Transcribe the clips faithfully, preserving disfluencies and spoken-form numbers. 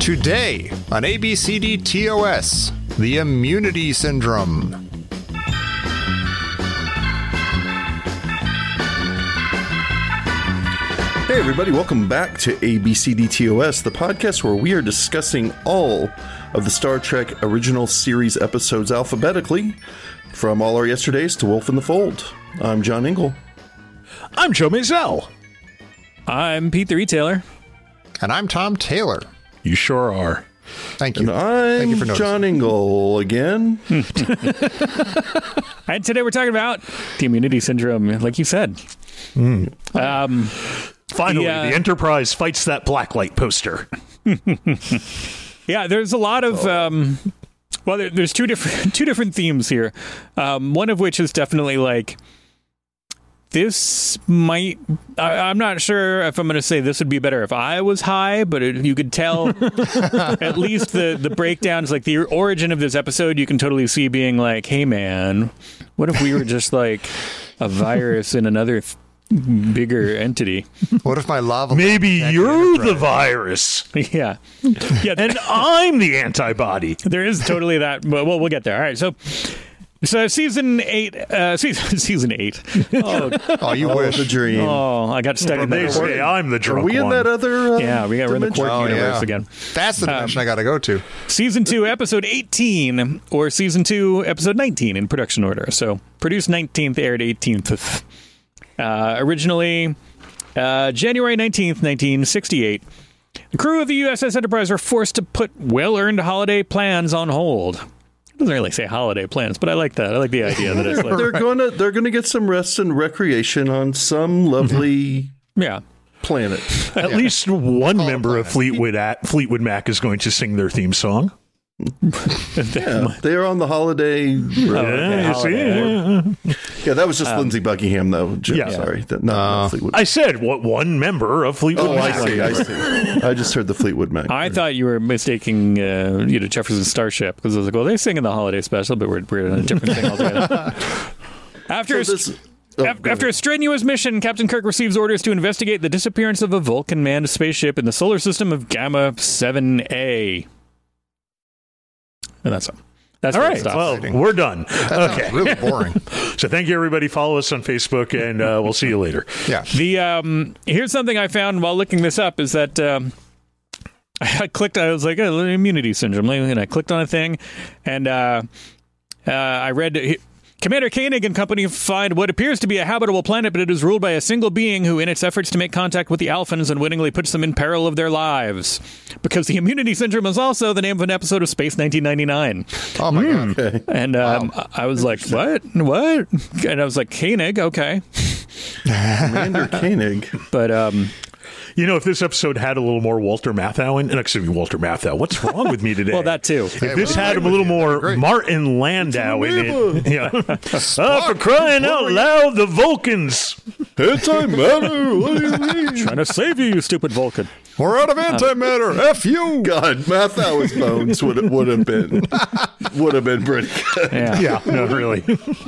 Today on A B C D T O S, the immunity syndrome. Hey everybody, welcome back to A B C D T O S, the podcast where we are discussing all of the Star Trek original series episodes alphabetically, from All Our Yesterdays to Wolf in the Fold. I'm John Ingle. I'm Joe Maisel. I'm Pete the Retailer. And I'm Tom Taylor. You sure are. Thank you. And I'm Thank you for noticing. John Ingle again. And today we're talking about the immunity syndrome, like you said. Mm. Um, Finally, yeah. the Enterprise fights that blacklight poster. yeah, there's a lot of... Um, well, there, there's two different two different themes here. Um, one of which is definitely like... This might... I, I'm not sure if I'm going to say this would be better if I was high, but it, you could tell at least the, the breakdowns, like the origin of this episode, you can totally see being like, hey, man, what if we were just like a virus in another th- bigger entity? What if my lava... Maybe you're the virus. Yeah. Yeah. And I'm the antibody. There is totally that. Well, we'll get there. All right. So... So season eight, uh, season season eight. Oh, Oh, you Oh, wish. the dream. oh, I got stuck in They that. say I'm the Are drunk we in one. that other uh, Yeah, we got we're in the dimension? Quark Oh, universe yeah. again. That's the dimension I got to go to. Season two, episode eighteen, or season two, episode nineteen in production order. So produced nineteenth, aired eighteenth. Uh, originally, uh, January nineteenth, nineteen sixty-eight. The crew of the U S S Enterprise were forced to put well-earned holiday plans on hold. It doesn't really say holiday plans, but I like that. I like the idea that it's like, They're gonna they're gonna get some rest and recreation on some lovely yeah. planet. At least one Call it member of planet. Fleetwood, at, Fleetwood Mac is going to sing their theme song. Yeah, they're on the holiday. Oh, road. okay, Yeah, holiday. see? Yeah, that was just Lindsey Buckingham, though. Jim, yeah. sorry, that, not, not Fleetwood. I said what one member of Fleetwood oh, I Mac. see. I see. I just heard the Fleetwood Mac. I thought you were mistaking, uh, you know, Jefferson Starship, because I was like, well, they sing in the holiday special, but we're, we're in a different thing altogether. After, So a, this- st- oh, af- go after a ahead. strenuous mission, Captain Kirk receives orders to investigate the disappearance of a Vulcan-manned spaceship in the solar system of Gamma seven A. And that's it. That's All where it right, stops. well, we're done. That Okay. sounds really boring. So thank you, everybody. Follow us on Facebook, and uh, we'll see you later. Yeah. The um, here's something I found while looking this up is that um, I clicked. I was like, oh, immunity syndrome, and I clicked on a thing, and uh, uh, I read. Commander Koenig and company find what appears to be a habitable planet, but it is ruled by a single being who, in its efforts to make contact with the Alphans, unwittingly puts them in peril of their lives. Because the immunity syndrome is also the name of an episode of Space nineteen ninety-nine. Oh, my God. Okay. And um, I was like, what? What? And I was like, Koenig, okay. Commander Koenig. But um, You know, if this episode had a little more Walter Matthau in, excuse me, Walter Matthau, what's wrong with me today? well, that too. If this had a little more Great. Martin Landau in it, yeah. Oh, for crying out loud, the Vulcans. Antimatter. What do you mean? Trying to save you, you stupid Vulcan. We're out of antimatter. F you. God, Mathau's bones would would have been would have been pretty good. Yeah. Yeah, no, really.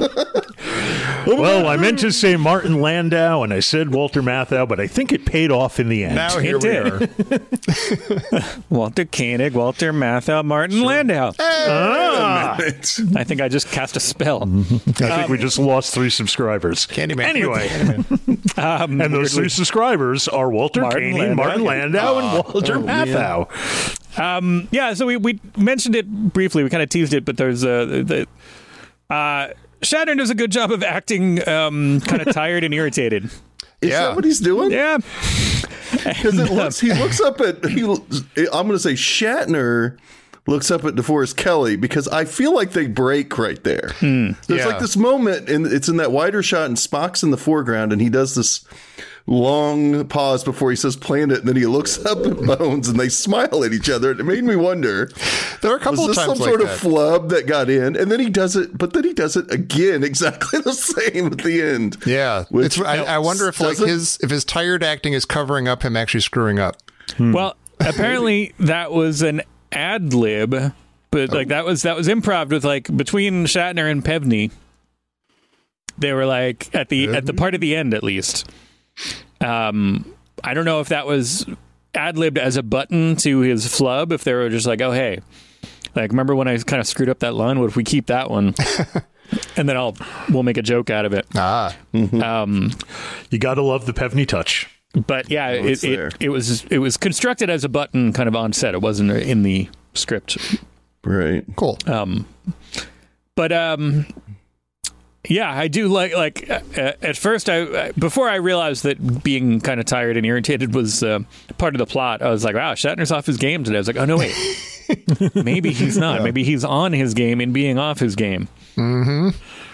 Well, I meant to say Martin Landau, and I said Walter Matthau, but I think it paid off in the end. Now here It we did. are. Walter Koenig, Walter Matthau, Martin Landau. Ah, I think I just cast a spell. I think we just lost three subscribers. Candyman. Anyway, Um, and those three subscribers are Walter Martin Koenig, Landau. Martin Landau, and Walter oh, man. Matthau. um, yeah, so we, we mentioned it briefly. We kind of teased it, but there's a... The, uh, Shatner does a good job of acting um, kind of tired and irritated. Is Yeah. that what he's doing? Yeah. Because it looks, he looks up at he. I'm going to say Shatner looks up at DeForest Kelley because I feel like they break right there. There's Yeah. like this moment, and it's in that wider shot, and Spock's in the foreground, and he does this long pause before he says planet, and then he looks up at Bones, and they smile at each other. And it made me wonder, There are a couple was of this times some like sort that. of flub that got in? And then he does it, but then he does it again, exactly the same at the end. Yeah. Which- It's, I, I wonder if like doesn't- his if his tired acting is covering up him actually screwing up. Well, apparently that was an ad lib, but like that was that was improv with like between Shatner and Pevney. They were like at the at the part at the end at least. Um, I don't know if that was ad-libbed as a button to his flub if they were just like, oh, hey, like, remember when I kind of screwed up that line? What if we keep that one? And then I'll we'll make a joke out of it. Ah. Mm-hmm. Um, You got to love the Pevney touch. but yeah, Oh, it, it's there. it, it was it was constructed as a button kind of on set. It wasn't in the script. Right. Cool. Um, but um, yeah, I do like like uh, at first I before I realized that being kind of tired and irritated was uh, part of the plot. I was like, wow, Shatner's off his game today. I was like, oh no, wait, maybe he's not. Yeah. Maybe he's on his game and being off his game. Mm-hmm.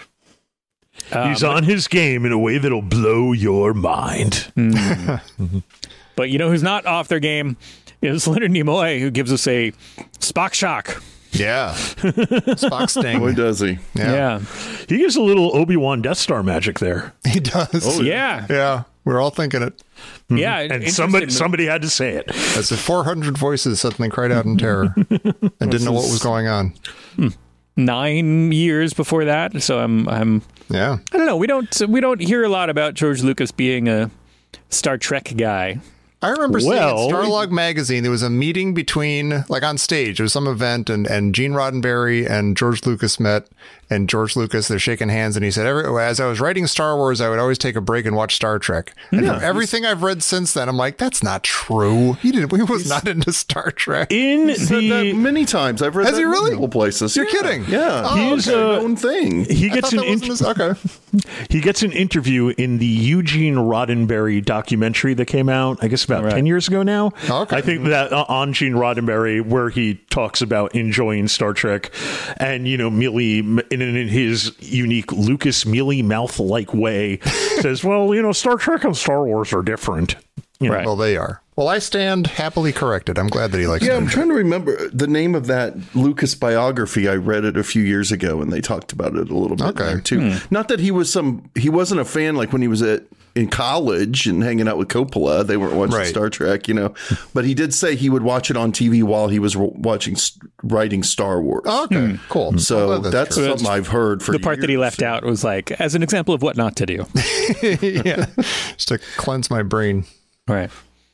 Um, He's on his game in a way that'll blow your mind. Mm. But you know who's not off their game is Leonard Nimoy, who gives us a Spock shock. Yeah. Spock sting. Boy, does he. Yeah. yeah. He gives a little Obi-Wan Death Star magic there. He does. Oh, yeah. Yeah. We're all thinking it. Mm-hmm. Yeah. And somebody somebody had to say it. As if four hundred voices suddenly cried out in terror and didn't know what was going on. Nine years before that. So I'm, I'm, yeah. I don't know. We don't, we don't hear a lot about George Lucas being a Star Trek guy. I remember seeing well, in Starlog magazine, there was a meeting between, like on stage, there was some event, and, and Gene Roddenberry and George Lucas met, and George Lucas, they're shaking hands, and he said, Every, as I was writing Star Wars, I would always take a break and watch Star Trek. And yeah, from everything I've read since then, I'm like, that's not true. He didn't. He was not into Star Trek. In He said the that many times. I've read Has that he really? multiple places. You're Yeah. kidding. Yeah. Oh, He's It's a uh, known thing. he I gets thought an that wasn't int- his- okay. he gets an interview in the Eugene Roddenberry documentary that came out, I guess, about Right. ten years ago now. Okay. I think that uh, on Gene Roddenberry, where he talks about enjoying Star Trek, and you know, Mealy in, in his unique Lucas Mealy mouth-like way says, "Well, you know, Star Trek and Star Wars are different." You know, Right. Well, they are. Well, I stand happily corrected. I'm glad that he likes Yeah, Star I'm Trek. trying to remember the name of that Lucas biography. I read it a few years ago, and they talked about it a little bit Okay. there too. Not that he was some, he wasn't a fan like when he was at in college and hanging out with Coppola. They weren't watching Right. Star Trek, you know. But he did say he would watch it on T V while he was watching writing Star Wars. Okay, cool. So Well, that's, true. something I've heard for The part that he years. left out was like, as an example of what not to do. yeah, just to cleanse my brain. Right.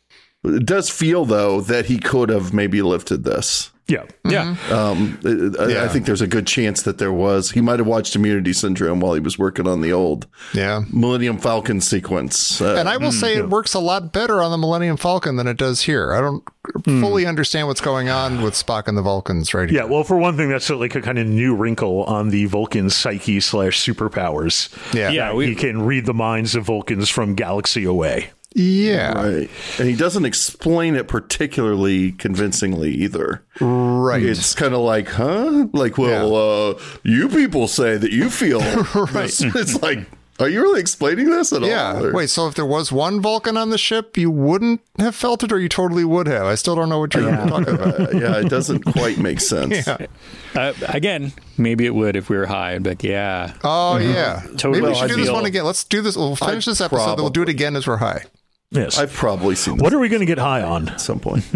It does feel though that he could have maybe lifted this. yeah. Yeah. Um, I, Yeah. I think there's a good chance that there was. He might have watched Immunity Syndrome while he was working on the old Yeah. Millennium Falcon sequence. Uh, And I will say it works a lot better on the Millennium Falcon than it does here. I don't fully understand what's going on with Spock and the Vulcans right here. Yeah, well, for one thing, that's like a kind of new wrinkle on the Vulcan psyche slash superpowers. Yeah. Yeah. That we- he can read the minds of Vulcans from galaxy away. Yeah. right. And he doesn't explain it particularly convincingly either. Right. It's kind of like, huh? Like, well, uh, you people say that you feel. Right. It's like, are you really explaining this at yeah. all? Or- Wait, so if there was one Vulcan on the ship, you wouldn't have felt it, or you totally would have? I still don't know what you're talking about. Uh, yeah, it doesn't quite make sense. Yeah. Uh, again, maybe it would if we were high. I'd be like, yeah. Oh, yeah. Totally. Maybe we should I do this feel- one again. Let's do this. We'll finish I this episode, then we'll do it again as we're high. Yes. I've probably seen this what are we going to get high on? at some point.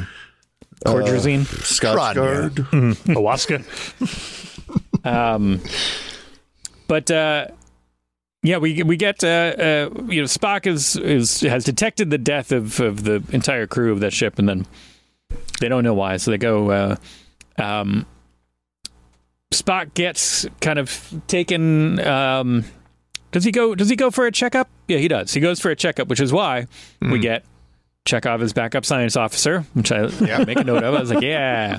Cordrazine. Scotch Rod, Guard. Ayahuasca? Um, but uh, yeah, we we get uh, uh, you know Spock is is has detected the death of, of the entire crew of that ship, and then they don't know why, so they go. Uh, um, Spock gets kind of taken. Um, does he go? Does he go for a checkup? Yeah, he does. He goes for a checkup, which is why we get Chekhov as backup science officer, which I Yeah. make a note of. I was like, yeah.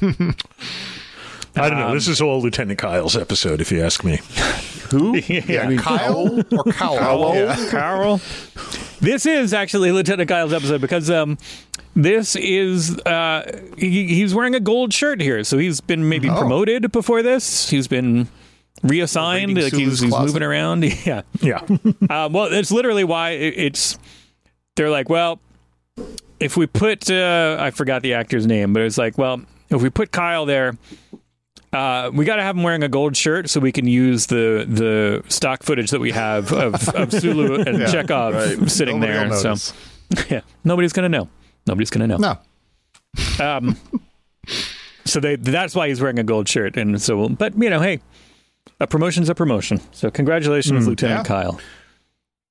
I don't know. Um, This is all Lieutenant Kyle's episode, if you ask me. Who? Yeah. I mean, Kyle or Cowell? Cowell? Yeah. Carl. This is actually Lieutenant Kyle's episode because um, this is uh, he, he's wearing a gold shirt here, so he's been maybe Oh. promoted before this. He's been reassigned, Raiding like he's, Sulu's he's closet. moving around. Yeah. Yeah. Um, well, that's literally why it, it's. They're like, well, if we put uh, I forgot the actor's name, but it's like, well, if we put Kyle there. Uh, we got to have him wearing a gold shirt so we can use the the stock footage that we have of, of Sulu and Yeah, Chekhov right. sitting Nobody there. will So notice. yeah, nobody's gonna know. Nobody's gonna know. No. Um, so they that's why he's wearing a gold shirt, and so but you know, hey, a promotion's a promotion. So congratulations, Lieutenant yeah. Kyle.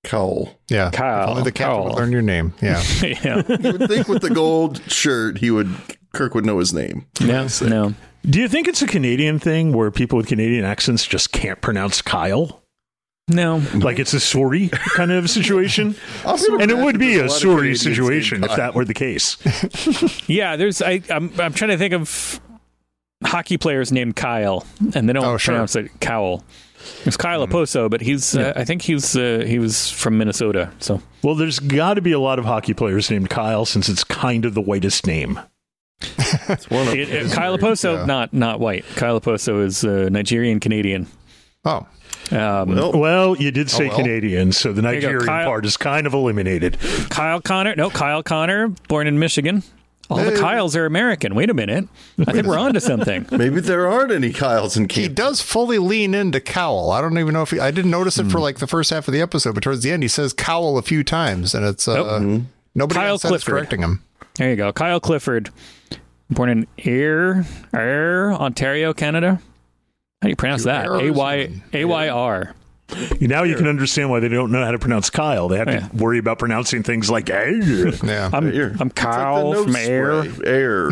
Cowell. Yeah. Kyle. If only the captain Cowell. would learn your name. Yeah. yeah. You would think with the gold shirt, he would Kirk would know his name. No, no. Do you think it's a Canadian thing where people with Canadian accents just can't pronounce Kyle? No. Like it's a sorry kind of situation? And it would be a sorry situation if that were the case. Yeah, there's I I'm I'm trying to think of hockey players named Kyle, and they don't Oh, sure. pronounce it Cowell. It's Kyle Oposo, but he's uh, I think he's uh, he was from Minnesota. So Well, there's got to be a lot of hockey players named Kyle since it's kind of the whitest name. It's one of It- it- Kyle Oposo, Yeah. not not white. Kyle Oposo is uh, Nigerian Canadian. Oh. Um, Well, Well, you did say well. Canadian, so the you go, Nigerian Kyle. part is kind of eliminated. Kyle Connor, no, Kyle Connor, born in Michigan. All the Hey. Kyles are American. Wait a minute, I think we're on to something. maybe there aren't any Kyles in He Canada. does fully lean into Cowell. I don't even know if he, I didn't notice it Hmm. for like the first half of the episode, but towards the end he says Cowell a few times, and it's uh, nobody Kyle on set is Clifford. correcting him. There you go, Kyle Clifford, born in Ayr, Ayr, Ontario, Canada. How do you pronounce that? Ayr A or Y something? A Y R. Now you can understand why they don't know how to pronounce Kyle. They have Yeah. to worry about pronouncing things like "eh." Yeah. I'm Air. I'm It's like the Kyle nose from Ayr. spray. Air,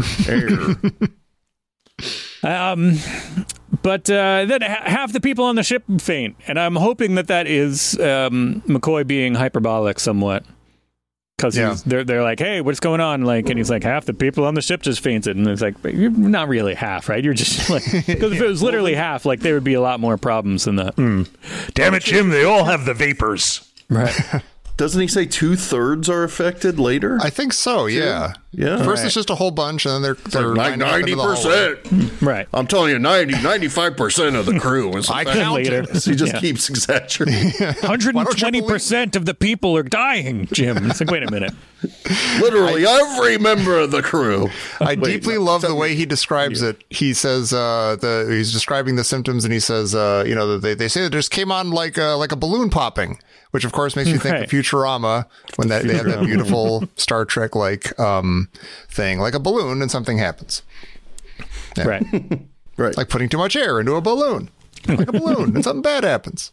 air. Um, but uh, then ha- half the people on the ship faint, and I'm hoping that that is um, McCoy being hyperbolic somewhat, because Yeah. they're they're like, "Hey, what's going on?" Like, and he's like, "Half the people on the ship just fainted," and it's like, but "You're not really half, right? You're just like, because if it was literally half, like there would be a lot more problems than that." Damn it, Jim! They all have the vapors. Right. Doesn't he say two thirds are affected later? I think so, yeah. Yeah. First Right. it's just a whole bunch, and then they're, they're like lining up into the hallway. percent. Right. I'm telling you, ninety, ninety-five percent of the crew is I affected. counted. Later. He just Yeah. keeps exaggerating. one hundred twenty percent of the people are dying, Jim. It's like, wait a minute. Literally every member of the crew. I Wait, deeply no, love the tell way me. he describes it. He says uh, the he's describing the symptoms, and he says, uh, you know, they they say it just came on like a, like a balloon popping, which of course makes you think Right. of Futurama when that, they have that beautiful Star Trek like um, thing, like a balloon, and something happens, Right. Right. like putting too much air into a balloon, like a balloon, and something bad happens.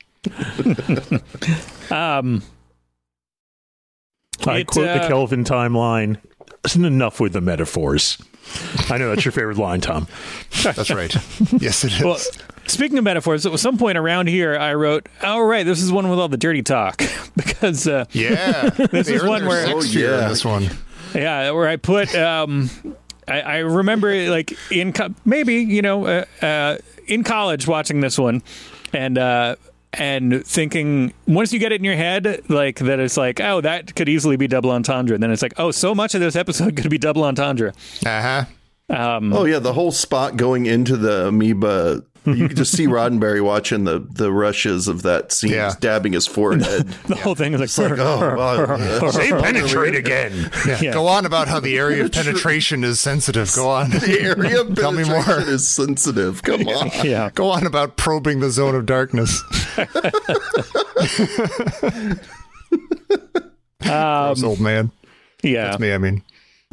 Um. I It, quote the uh, Kelvin timeline. Isn't enough with the metaphors. I know that's your favorite line, Tom. That's right. Yes, it is. Well, speaking of metaphors, at some point around here, I wrote, "Oh, right, this is one with all the dirty talk," because uh, yeah, this is one where- sex Oh, fear in yeah. this one. yeah, where I put, um, I, I remember like in co- maybe you know uh, uh, in college watching this one, and uh, and thinking once you get it in your head like that, it's like, oh, that could easily be double entendre, and then it's like, oh, so much of this episode could be double entendre. Uh huh. Um, Oh yeah, the whole spot going into the amoeba. You could just see Roddenberry watching the, the rushes of that scene, Yeah. just dabbing his forehead. the whole thing is like, Like, oh, wow. Say penetrate again. Yeah. Go on about how the area of penetration is sensitive. Go on. The area of Tell me more. penetration is sensitive. Come on. yeah. Go on about probing the zone of darkness. Gross old man. Yeah. That's me, I mean.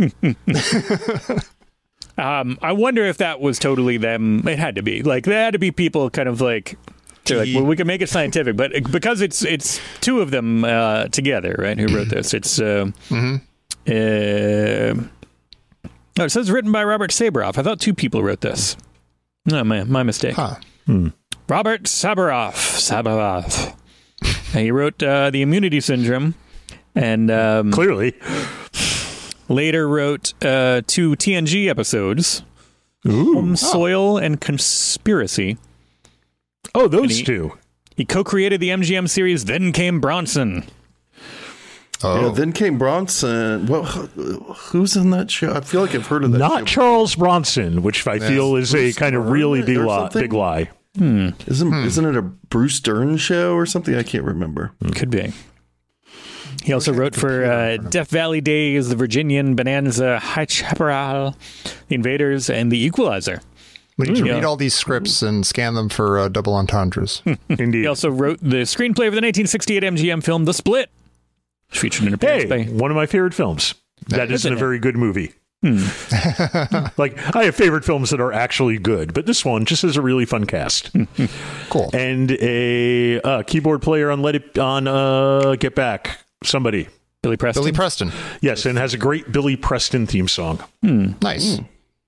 Um, I wonder if that was totally them. It had to be. Like, there had to be people kind of like, they're like, well, we can make it scientific, but because it's it's two of them uh, together, right? Who wrote this? It's uh, Mm-hmm. uh, oh, it says written by Robert Saboroff. I thought two people wrote this. No, my my mistake. Huh. Robert Saboroff. Saboroff. And he wrote uh, the Immunity Syndrome, and um, Clearly. later wrote uh, two T N G episodes, Home Soil and Conspiracy. Oh, those he- two. He co-created the M G M series Then Came Bronson. Oh, Yeah, then came Bronson. Well, who's in that show? I feel like I've heard of that Not show. Charles Bronson, which I feel is a Bruce kind of Dern really big or lie. something? Big lie. Isn't, Hmm. isn't it a Bruce Dern show or something? I can't remember. Could be. He also wrote for uh, Death Valley Days, The Virginian, Bonanza, High Chaparral, The Invaders, and The Equalizer. we need to Yeah. read all these scripts and scan them for uh, double entendres. Indeed. He also wrote the screenplay for the nineteen sixty-eight M G M film The Split, which featured an appearance Hey, by... one of my favorite films. That isn't a it? very good movie. Like, I have favorite films that are actually good, but this one just has a really fun cast. Cool. And a uh, keyboard player on Let It on uh, Get Back. Somebody. Billy Preston. Billy Preston. Yes, and has a great Billy Preston theme song. Nice.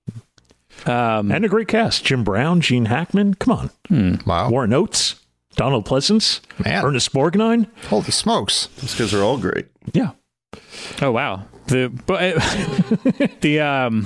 Um, And a great cast. Jim Brown, Gene Hackman. Come on. Wow. Warren Oates, Donald Pleasance, Man. Ernest Borgnine. Holy smokes. Those guys are all great. Yeah. oh wow. The but the um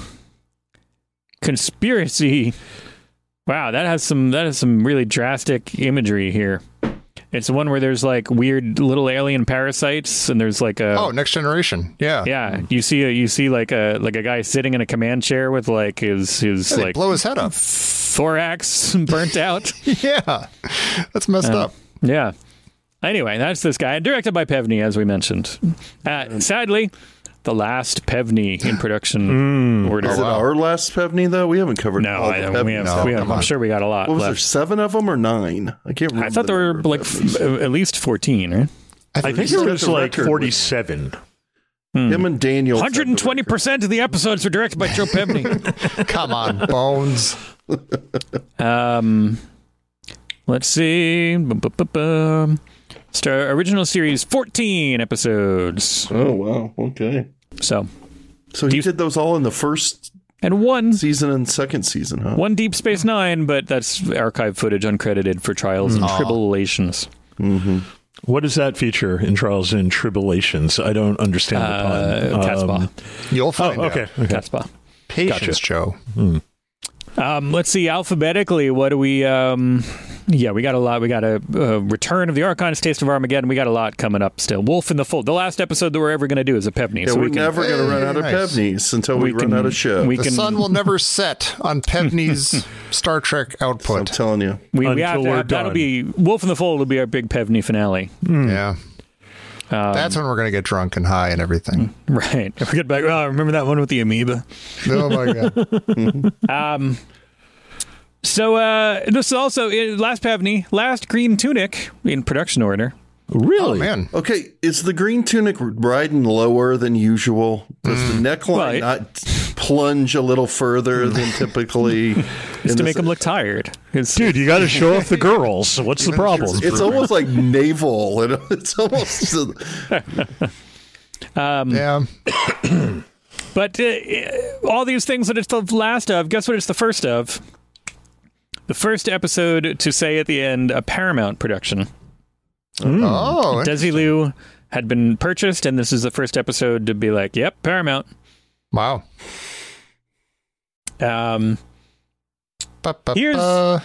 conspiracy. Wow, that has some that has some really drastic imagery here. It's the one where there's like weird little alien parasites, and there's like a Oh, Next Generation. Yeah. yeah. You see a you see like a like a guy sitting in a command chair with like his his They like blow his head up. thorax burnt out. Yeah. That's messed up. Yeah. Anyway, that's this guy, directed by Pevney, as we mentioned. Uh, sadly, the last Pevney in production order. Is it our last Pevney, though? We haven't covered No, all I, the we have, Pevneys. we have, come I'm on. sure we got a lot What was there, left. seven of them or nine? I can't remember. I thought the there were number of like Pevneys. f- at least fourteen, right? I think he it set was the like record with- forty-seven. Him and Daniel. one set the hundred twenty record. percent of the episodes were directed by Joe Pevney. Come on, Bones. um, let's see. Bum, bum, bum, bum. Star original series, fourteen episodes. Oh, wow. Okay. So, So he did those all in the first and one season and second season, huh? one Deep Space Nine, but that's archive footage uncredited for Trials and Tribulations. What does that feature in Trials and Tribulations? I don't understand the Uh, pun. Catspaw. Um, You'll oh, find out. okay. okay. Catspaw. Patience, Joe. Um, let's see, alphabetically, what do we... Um, yeah, we got a lot. We got a uh, Return of the Archons, Taste of Armageddon. We got a lot coming up still. Wolf in the Fold. The last episode that we're ever going to do is a Pevney. Yeah, so we're we can, never going to run out of Nice. Pevneys until we, we run can- out of show. we The can- sun will never set on Pevney's Star Trek I'm output. telling you. we, we Until have to we're have, that'll done. be Wolf in the Fold will be our big Pevney finale. Yeah. That's when we're going to get drunk and high and everything. Right. If we get back, oh, remember that one with the amoeba? Oh, my God. Um, so uh, this is also uh, last Pevney, last Green Tunic in production order. Really? Oh, man. Okay, is the green tunic riding lower than usual? Does the neckline Well, it- not plunge a little further than typically? Just to make him look tired. It's, Dude, you got to show off the girls. What's the Even the problem? shirts- It's almost like naval. and It's almost. Yeah. But uh, all these things that it's the last of, guess what it's the first of? The first episode to say at the end, a Paramount production. Oh, Desilu had been purchased, and this is the first episode to be like, yep, Paramount. wow. Um, Ba, ba, Here's- ba.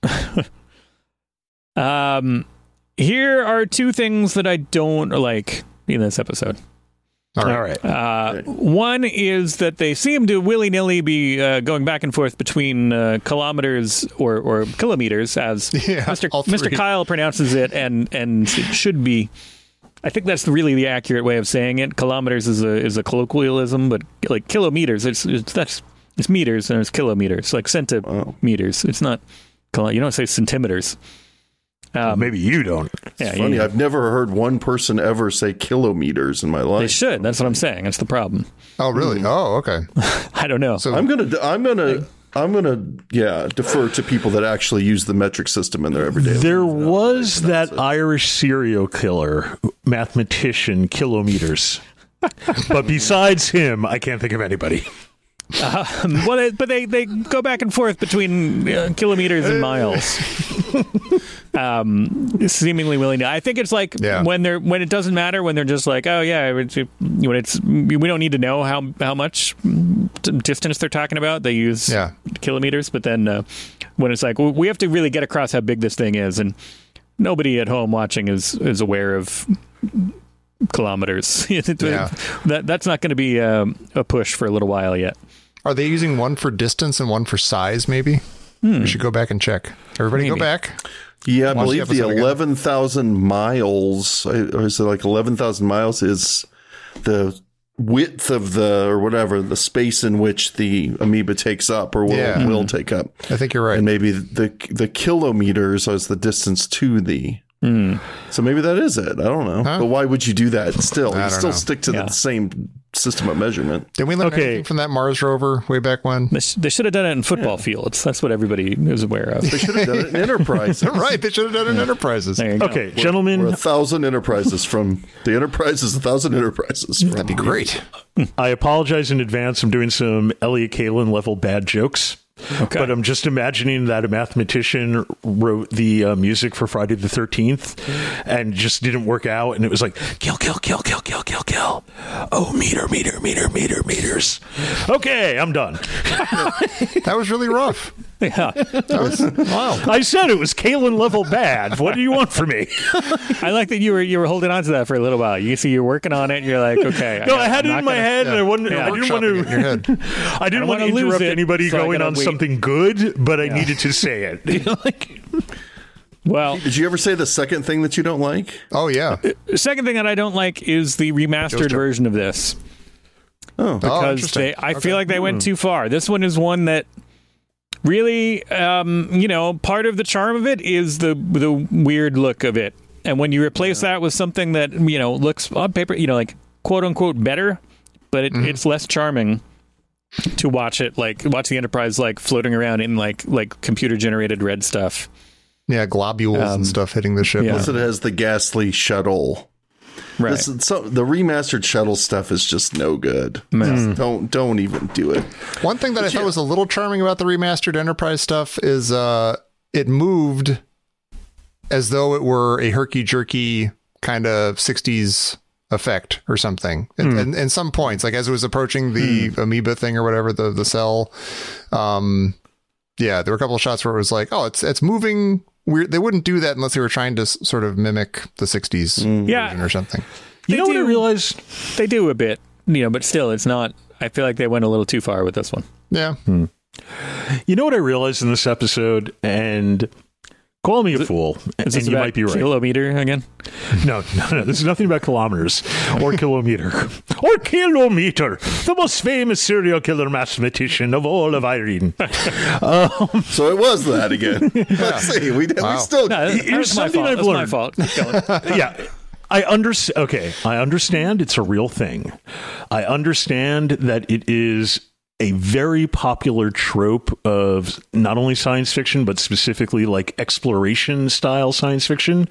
um, here are two things that I don't like in this episode. All right. All right. Uh, Okay. One is that they seem to willy-nilly be uh, going back and forth between uh, kilometers or, or kilometers, as Yeah, Mister all three. Mister Kyle pronounces it, and and it should be. I think that's really the accurate way of saying it. Kilometers is a is a colloquialism, but like kilometers, it's, it's that's it's meters and it's kilometers, like centimeters. It's not. kilo- You don't say centimeters. Um, Maybe you don't. yeah, Funny, you- I've never heard one person ever say kilometers in my they life. should. That's what I'm saying. That's the problem. Oh, really? Oh, okay. I don't know. So I'm gonna, I'm gonna, I'm gonna, yeah, defer to people that actually use the metric system in their everyday life. There was that Irish serial killer, mathematician, kilometers. But besides him, I can't think of anybody. Um, well, they, but they, they go back and forth between uh, kilometers and miles. um, seemingly willing to. I think it's like Yeah. when they're when it doesn't matter, when they're just like, oh yeah, it's, when it's we don't need to know how how much distance they're talking about. They use Yeah. kilometers, but then uh, when it's like well, we have to really get across how big this thing is, and nobody at home watching is is aware of kilometers. Yeah. that that's not going to be um, a push for a little while yet. are they using one for distance and one for size, maybe? We should go back and check. Everybody go Maybe. back. Yeah, I Watch the believe the, episode again. eleven thousand miles, or is it like eleven thousand miles is the width of the, or whatever, the space in which the amoeba takes up or will, Yeah. will take up. I think you're right. And maybe the the kilometers is the distance to the Mm. So maybe that is it. I don't know. Huh? But why would you do that still? I You don't still know. stick to Yeah. the same system of measurement. Did we learn Okay. anything from that Mars rover way back when? They, sh- they should have done it in football fields. That's what everybody is aware of. They should have done it in Enterprise. Right, they should have done it in Enterprises. There you go. Okay, We're gentlemen, a thousand enterprises from the Enterprises, a thousand enterprises. From That'd be great. I apologize in advance. I'm doing some Elliot Kalin level bad jokes. Okay. But I'm just imagining that a mathematician wrote the uh, music for Friday the thirteenth and just didn't work out. And it was like, kill, kill, kill, kill, kill, kill, kill. Oh, meter, meter, meter, meter, meters. Okay, I'm done. That was really rough. Yeah. That was wow. I said it was Kalin level bad. What do you want from me? I like that you were you were holding on to that for a little while. You see, you're working on it. And you're like, okay. No, got- I had I'm it not in my gonna- head, and I, wasn't, Yeah. I didn't want Workshopping it in your to. head. I didn't I want to wanna lose interrupt it, anybody so I going gotta on wait. something good, but I needed to say it. like, Well, Did you ever say the second thing that you don't like? Oh yeah. the second thing that I don't like is the remastered Joe. version of this. Oh, Oh, because interesting. they, I Okay. feel like they went too far. This one is one that really, um, you know, part of the charm of it is the the weird look of it. And when you replace that with something that, you know, looks on paper, you know, like quote unquote better, but it, it's less charming to watch it, like watch the Enterprise like floating around in like like computer generated red stuff. Yeah, globules Um, and stuff hitting the ship. yeah. plus it has the ghastly shuttle. Right. This, so, the remastered shuttle stuff is just no good. Just don't don't even do it. One thing that I thought was a little charming about the remastered Enterprise stuff is uh, it moved as though it were a herky-jerky kind of sixties effect or something. And, and, and some points, like as it was approaching the amoeba thing or whatever, the, the cell, um, yeah, there were a couple of shots where it was like, oh, it's it's moving weird. They wouldn't do that unless they were trying to s- sort of mimic the sixties Yeah. version or something. you They know what I do- realized? They do a bit, you know, but still, it's not. I feel like they went a little too far with this one. Yeah. You know what I realized in this episode? And call me a fool, Is and this you about might be right. kilometer again? No, no, no. This is nothing about kilometers or kilometer or kilometer. The most famous serial killer mathematician of all of Irene. So it was that again. Let's see. We, we Wow. still. No, that, that Here's was my something fault. I've That's my learned. fault. Keep going. Yeah. I understand. Okay, I understand it's a real thing. I understand that it is a very popular trope of not only science fiction, but specifically like exploration style science fiction.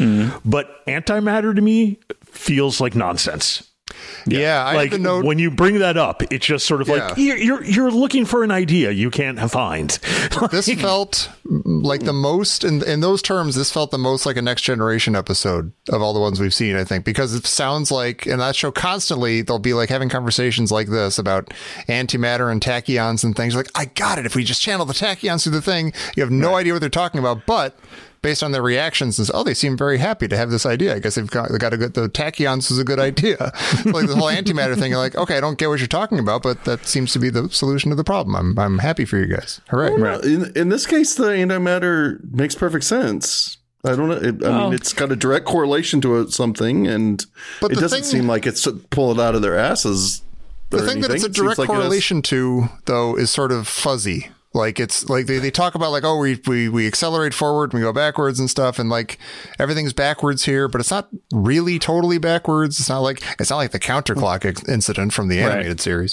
But antimatter to me feels like nonsense. Yeah. I like had to note. when you bring that up, it's just sort of Yeah. like you're, you're you're looking for an idea you can't find. This felt like the most, in, in those terms, this felt the most like a Next Generation episode of all the ones we've seen, I think, because it sounds like, in that show constantly, they'll be like having conversations like this about antimatter and tachyons and things. Like, I got it. If we just channel the tachyons through the thing, you have no idea what they're talking about. But based on their reactions, and oh, they seem very happy to have this idea. I guess they've got, they got a good, the tachyons is a good idea. Like the whole antimatter thing, you're like, okay, I don't get what you're talking about, but that seems to be the solution to the problem. I'm, I'm happy for you guys. Hooray. Well, in, in this case, the antimatter makes perfect sense. I don't know. It, I Well- mean, it's got a direct correlation to a, something, and But it the doesn't thing- seem like it's pulling it out of their asses. The or thing that it's a anything. It seems direct like it has- correlation to, though, is sort of fuzzy. Like it's like they, they talk about like, oh, we, we, we accelerate forward and we go backwards and stuff. And like everything's backwards here, but it's not really totally backwards. It's not like, it's not like the counterclock ex- incident from the animated series.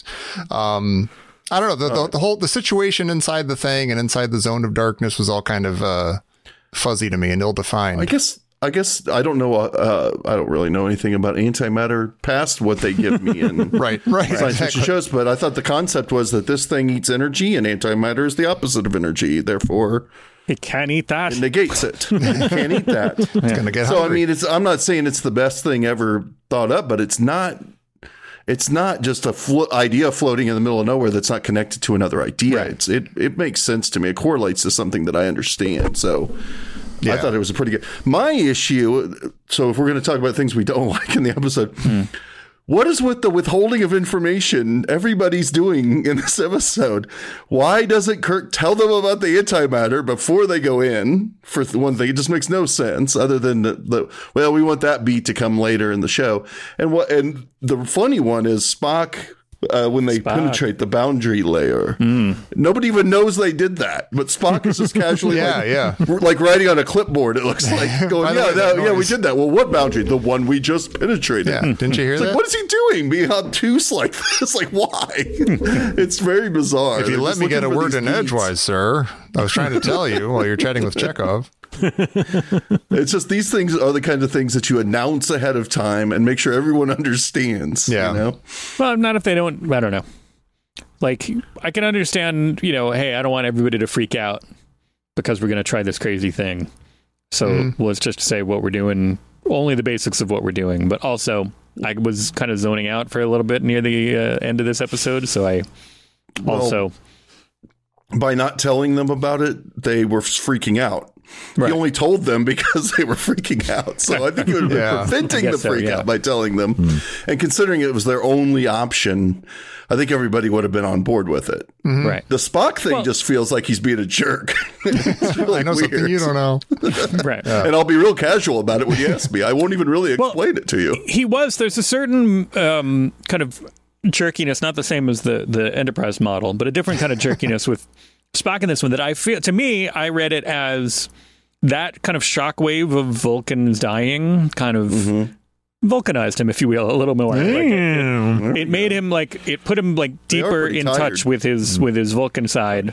Um, I don't know. The, the, the whole, the situation inside the thing and inside the zone of darkness was all kind of, uh, fuzzy to me and ill defined. I guess. I guess I don't know. Uh, I don't really know anything about antimatter past what they give me in Right, right. science Exactly. fiction shows, but I thought the concept was that this thing eats energy, and antimatter is the opposite of energy. Therefore, You can't eat that. it negates it. You can't eat that. It's going to get So I hungry. mean, it's. I'm not saying it's the best thing ever thought up, but it's not. It's not just a flo- idea floating in the middle of nowhere that's not connected to another idea. Right. It's it. It makes sense to me. It correlates to something that I understand. So. I Yeah. thought it was a pretty good. My issue. So if we're going to talk about things we don't like in the episode, what is with the withholding of information everybody's doing in this episode? Why doesn't Kirk tell them about the antimatter before they go in? For th- one thing, it just makes no sense. Other than the, the well, we want that beat to come later in the show. And what? And the funny one is Spock uh, when they Spock. penetrate the boundary layer. Mm. Nobody even knows they did that, but Spock is just casually Yeah, like, yeah. like writing on a clipboard, it looks like, going, By the yeah, way, that that, yeah, we noise- did that. Well, what boundary? The one we just penetrated. Yeah, didn't you hear It's that? like, what is he doing being obtuse like this? Like, why? It's very bizarre. If you They're let just me get a looking for word these in beats. edgewise, sir, I was trying to tell you while you're chatting with Chekhov. It's just these things are the kind of things that you announce ahead of time and make sure everyone understands. Yeah. You know? Well, not if they don't. I don't know. Like, I can understand, you know, hey, I don't want everybody to freak out because we're going to try this crazy thing. So Mm. let's just say what we're doing, only the basics of what we're doing. But also, I was kind of zoning out for a little bit near the uh, end of this episode. So I Well, also. by not telling them about it, they were freaking out. Right. He only told them because they were freaking out. So I think it would have been Yeah. preventing I the guess so, freak yeah. out by telling them. And considering it was their only option, I think everybody would have been on board with it. Right. The Spock thing Well- just feels like he's being a jerk. It's really I know weird. something you don't know. Right. And I'll be real casual about it when you ask me. I won't even really Well- explain it to you. He was. There's a certain um, kind of jerkiness, not the same as the, the Enterprise model, but a different kind of jerkiness with Spock in this one that I feel, to me, I read it as that kind of shockwave of Vulcan's dying kind of vulcanized him, if you will, a little more. Like, it, Damn. it made him like, it put him like are deeper pretty in tired. touch with his, with his Vulcan side.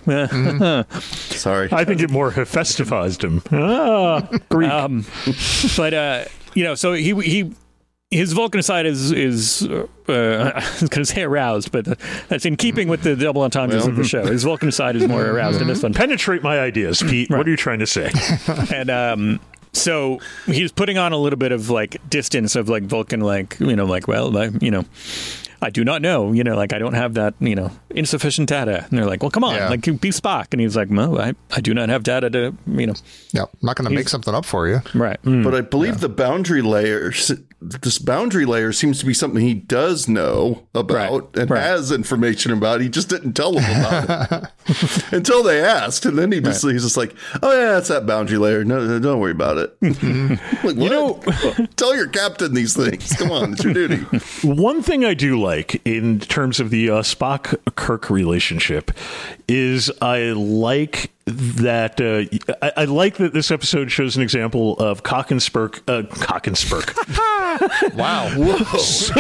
Sorry. I think it more Hephaestifized him. Ah, Greek. Um, but uh, you know, so he he his Vulcan side is is uh, I was going to say aroused, but that's in keeping with the double entendres of the show. His Vulcan side is more aroused in this one, Penetrate my ideas, Pete. What are you trying to say? and um. So he's putting on a little bit of like distance of like Vulcan, like, you know, like, well, I, you know, I do not know, you know, like I don't have that, you know, insufficient data. And they're like, well, come on, Yeah. like be Spock. And he's like, no, I, I do not have data to, you know, Yeah, I'm not going to make something up for you. right. But I believe the boundary layer, this boundary layer seems to be something he does know about Right, and right. has information about. He just didn't tell them about it until they asked. And then he just, he's just like, oh, yeah, that's that boundary layer. No, no don't worry about it. Like, what? You know, tell your captain these things. Come on, it's your duty. one thing I do like in terms of the uh, Spock-Kirk relationship is I like that uh, I, I like that this episode shows an example of cock and spurk, uh, cock and spurk. Wow. Whoa.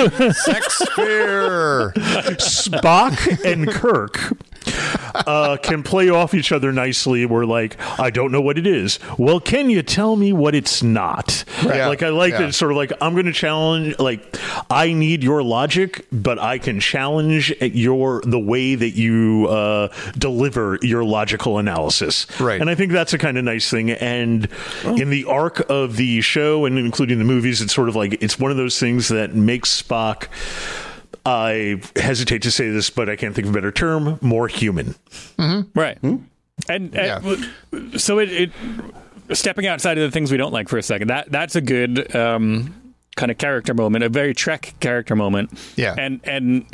Sex fear. Spock and Kirk uh, can play off each other nicely. We're like, I don't know what it is. Well, can you tell me what it's not? Yeah. Like, I like Yeah. that it's sort of like, I'm going to challenge, like, I need your logic, but I can challenge your, the way that you uh, deliver your logical analysis. Right. And I think that's a kind of nice thing. And in the arc of the show and including the movies, it's sort of like, it's one of those things that makes Spock, I hesitate to say this, but I can't think of a better term, more human. Right. And, and Yeah. so it, it stepping outside of the things we don't like for a second, that that's a good um, kind of character moment, a very Trek character moment. Yeah. And and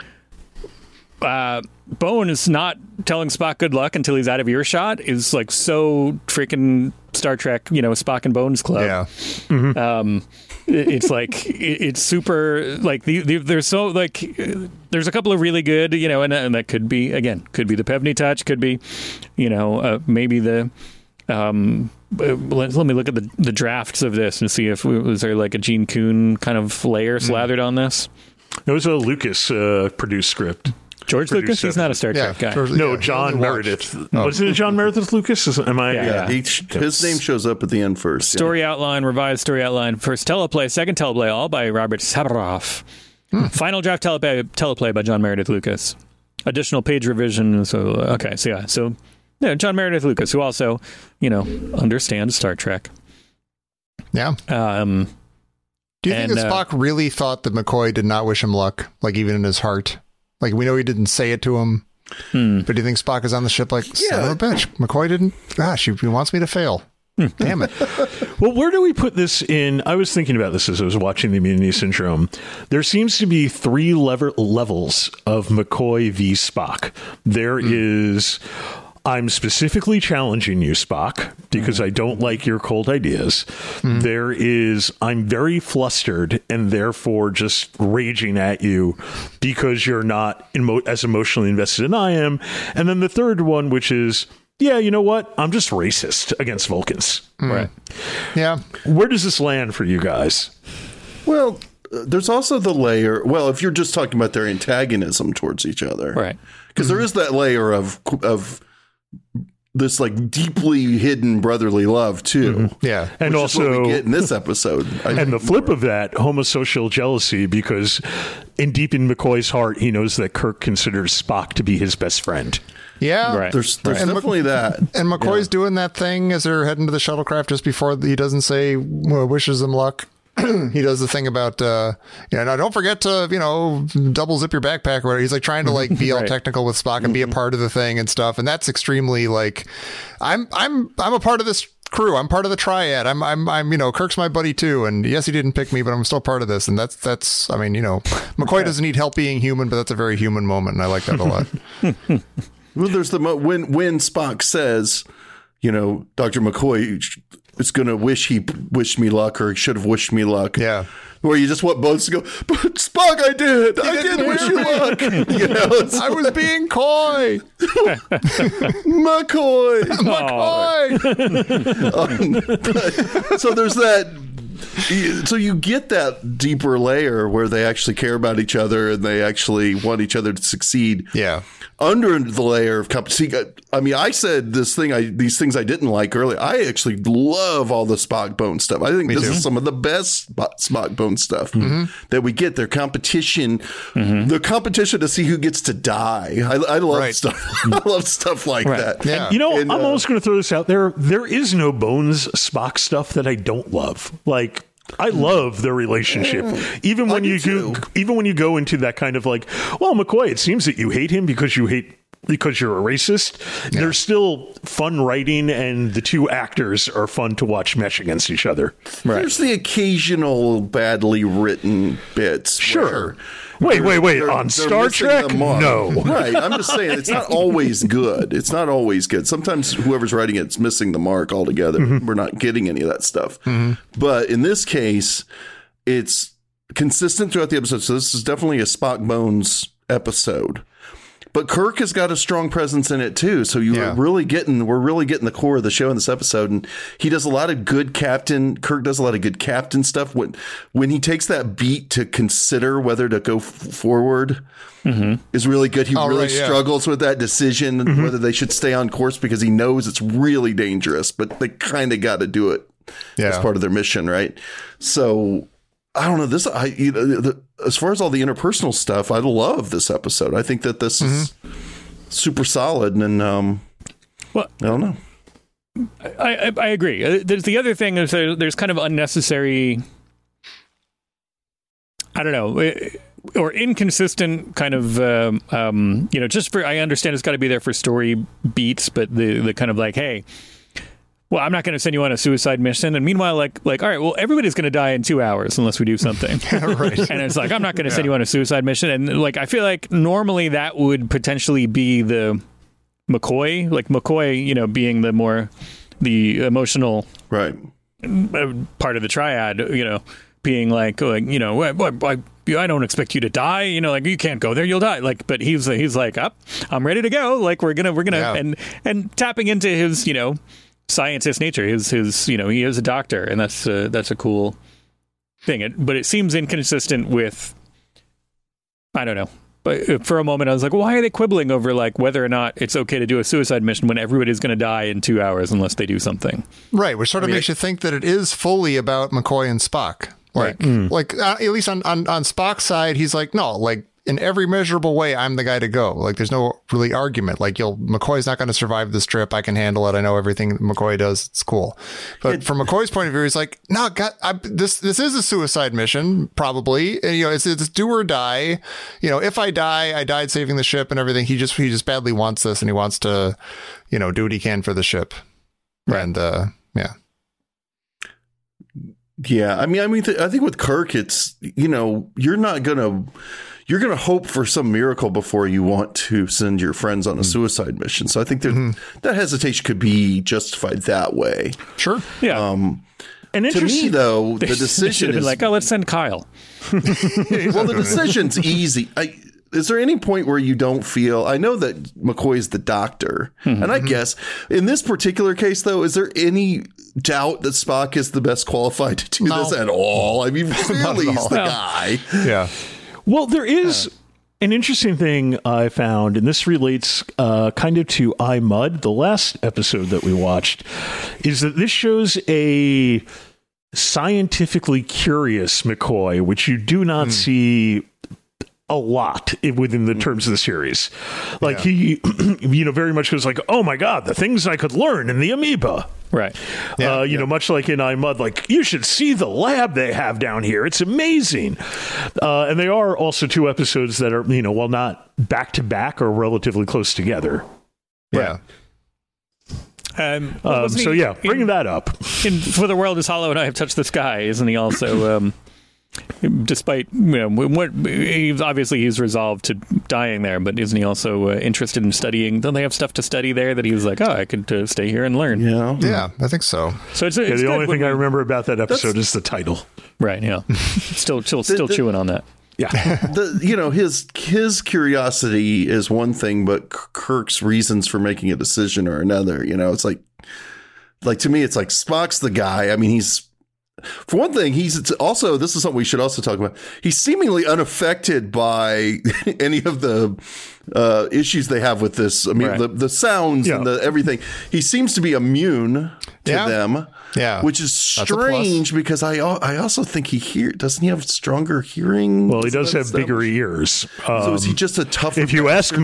uh, Bone is not telling Spock good luck until he's out of earshot is like so freaking Star Trek, you know, Spock and Bones Club. Yeah. Um, it- it's like it- it's super like the, the there's so like uh, there's a couple of really good, you know, and, and that could be again could be the Pevney touch, could be, you know, uh, maybe the um uh, let, let me look at the the drafts of this and see if was there like a Gene Kuhn kind of layer slathered on this. It was a Lucas uh, produced script. George Produced Lucas, he's it. not a Star Yeah. Trek guy. George- No, yeah, John only watched- Meredith. Oh. Was it John Meredith Lucas? Is, am I? Yeah. Yeah, he, his name shows up at the end first. yeah. Story outline, revised story outline, first teleplay, second teleplay, all by Robert Sabaroff. Final draft teleplay, teleplay by John Meredith Lucas. Additional page revision. So, uh, okay, so yeah. So, yeah, John Meredith Lucas, who also, you know, understands Star Trek. Yeah. Um, Do you think And, that uh, Spock really thought that McCoy did not wish him luck? Like, even in his heart? Like, we know he didn't say it to him. hmm. But do you think Spock is on the ship like, son Yeah. of a bitch, McCoy didn't? Gosh, he, he wants me to fail. Damn it. Well, where do we put this in? I was thinking about this as I was watching the Immunity Syndrome. There seems to be three lever- levels of McCoy v. Spock. There is, I'm specifically challenging you, Spock, because I don't like your cold ideas. Mm-hmm. There is, I'm very flustered and therefore just raging at you because you're not emo- as emotionally invested as I am. And then the third one, which is, yeah, you know what? I'm just racist against Vulcans. Mm. Right. Yeah. Where does this land for you guys? Well, there's also the layer. Well, if you're just talking about their antagonism towards each other. Right. Because mm-hmm. there is that layer of of this like deeply hidden brotherly love too. Mm-hmm. Yeah, and which also is what we get in this episode. I and the flip more. of that, homosocial jealousy, because in deep in McCoy's heart, he knows that Kirk considers Spock to be his best friend. Yeah, right. There's there's and definitely Mc- that. And McCoy's yeah. doing that thing as they're heading to the shuttlecraft just before he doesn't say well, wishes them luck. He does the thing about, uh, you know, now don't forget to, you know, double zip your backpack or whatever. He's like trying to like be all right. technical with Spock and be a part of the thing and stuff. And that's extremely like, I'm, I'm, I'm a part of this crew. I'm part of the triad. I'm, I'm, I'm, you know, Kirk's my buddy too. And yes, he didn't pick me, but I'm still part of this. And that's, that's, I mean, you know, McCoy doesn't need help being human, but that's a very human moment. And I like that a lot. Well, there's the mo- when, when Spock says, you know, Doctor McCoy is going to wish he wished me luck or should have wished me luck. Yeah. Where you just want both to go, but Spock, I did. He I did wish you luck. You know, I was being coy. McCoy. McCoy. um, but, so there's that. So you get that deeper layer where they actually care about each other and they actually want each other to succeed. Yeah. Under the layer of competition. I mean, I said this thing, I these things I didn't like earlier. I actually love all the Spock Bone stuff. I think Me this too. is some of the best Spock Bone stuff mm-hmm. that we get. Their competition, mm-hmm. the competition to see who gets to die. I, I love right. stuff. I love stuff like right. that. Yeah. And, you know, and, I'm uh, almost going to throw this out there. There is no Bones Spock stuff that I don't love. Like, I love their relationship, even when you go, even when you go into that kind of like, well, McCoy, it seems that you hate him because you hate because you're a racist. Yeah. There's still fun writing, and the two actors are fun to watch mesh against each other. Right. There's the occasional badly written bits. Sure. Wait, wait, wait. They're, On they're Star Trek? No. Right. I'm just saying it's not always good. It's not always good. Sometimes whoever's writing it's missing the mark altogether. Mm-hmm. We're not getting any of that stuff. Mm-hmm. But in this case, it's consistent throughout the episode. So this is definitely a Spock Bones episode. But Kirk has got a strong presence in it too, so you yeah. are really getting we're really getting the core of the show in this episode, and he does a lot of good captain. Kirk does a lot of good captain stuff when when he takes that beat to consider whether to go f- forward mm-hmm. is really good. He oh, really right, yeah. struggles with that decision mm-hmm. whether they should stay on course because he knows it's really dangerous, but they kind of got to do it yeah. as part of their mission, right? So. I don't know this. I you know, the, as far as all the interpersonal stuff, I love this episode. I think that this mm-hmm. is super solid, and um, well, I don't know. I I, I agree. Uh, there's the other thing is there, there's kind of unnecessary. I don't know. Or inconsistent kind of, um, um, you know, just for I understand it's got to be there for story beats, but the the kind of like, hey. Well, I'm not going to send you on a suicide mission. And meanwhile, like, like, all right, well, everybody's going to die in two hours unless we do something. Right. And it's like, I'm not going to yeah. send you on a suicide mission. And like, I feel like normally that would potentially be the McCoy, like McCoy, you know, being the more the emotional right part of the triad, you know, being like, like you know, I, I, I don't expect you to die, you know, like you can't go there, you'll die. Like, but he's he's like, up, oh, I'm ready to go. Like, we're gonna we're gonna yeah. and and tapping into his, you know. Scientist nature, his his you know he is a doctor, and that's uh, that's a cool thing. It, but it seems inconsistent with I don't know. But for a moment, I was like, why are they quibbling over like whether or not it's okay to do a suicide mission when everybody's going to die in two hours unless they do something? Right, which sort of I mean, makes you think that it is fully about McCoy and Spock. Like, right. mm. like uh, at least on, on on Spock's side, he's like, no, like. In every measurable way, I'm the guy to go. Like, there's no really argument. Like, you'll McCoy's not going to survive this trip. I can handle it. I know everything that McCoy does. It's cool. But it, from McCoy's point of view, he's like, no, God, I, this this is a suicide mission, probably. And, you know, it's, it's do or die. You know, if I die, I died saving the ship and everything. He just he just badly wants this, and he wants to, you know, do what he can for the ship. Right. And uh, yeah. Yeah, I mean, I mean, th- I think with Kirk, it's, you know, you're not gonna, you're gonna hope for some miracle before you want to send your friends on a suicide mission. So I think that mm-hmm. that hesitation could be justified that way. Sure. Yeah. Um, and to me, though, the decision is like, oh, let's send Kyle. Well, the decision's easy. I, is there any point where you don't feel, I know that McCoy's the doctor, mm-hmm. and I guess in this particular case, though, is there any doubt that Spock is the best qualified to do no. this at all? I mean, really, he's the well, guy. Yeah. Well, there is uh, an interesting thing I found, and this relates uh, kind of to I, Mudd, the last episode that we watched, is that this shows a scientifically curious McCoy, which you do not mm. see a lot within the terms of the series. Like yeah. he, you know, very much goes like, oh my God, the things I could learn in the amoeba. Right. Yeah, uh, you yeah. know, much like in I, Mudd, like, you should see the lab they have down here. It's amazing. Uh, and they are also two episodes that are, you know, while not back to back, are relatively close together. Yeah. Right. Um, um, so, yeah, bringing that up. In For the World is Hollow and I Have Touched the Sky, isn't he also... Um, despite, you know, what he's obviously he's resolved to dying there, but isn't he also uh, interested in studying? Don't they have stuff to study there that he was like, oh, I could uh, stay here and learn? Yeah, yeah, I think so. So it's, it's yeah, the good only thing we, I remember about that episode is the title. Right. Yeah. still, still, still the, the, chewing on that. Yeah. the you know his his curiosity is one thing, but Kirk's reasons for making a decision are another. You know, it's like like to me, it's like Spock's the guy. I mean, he's. For one thing, he's also, this is something we should also talk about. He's seemingly unaffected by any of the uh, issues they have with this. I mean, right. the, the sounds yeah. and the everything. He seems to be immune to yeah. them, yeah. which is strange because I I also think he hear doesn't he have stronger hearing? Well, he does have bigger ears. Um, so is he just a tougher? If you ask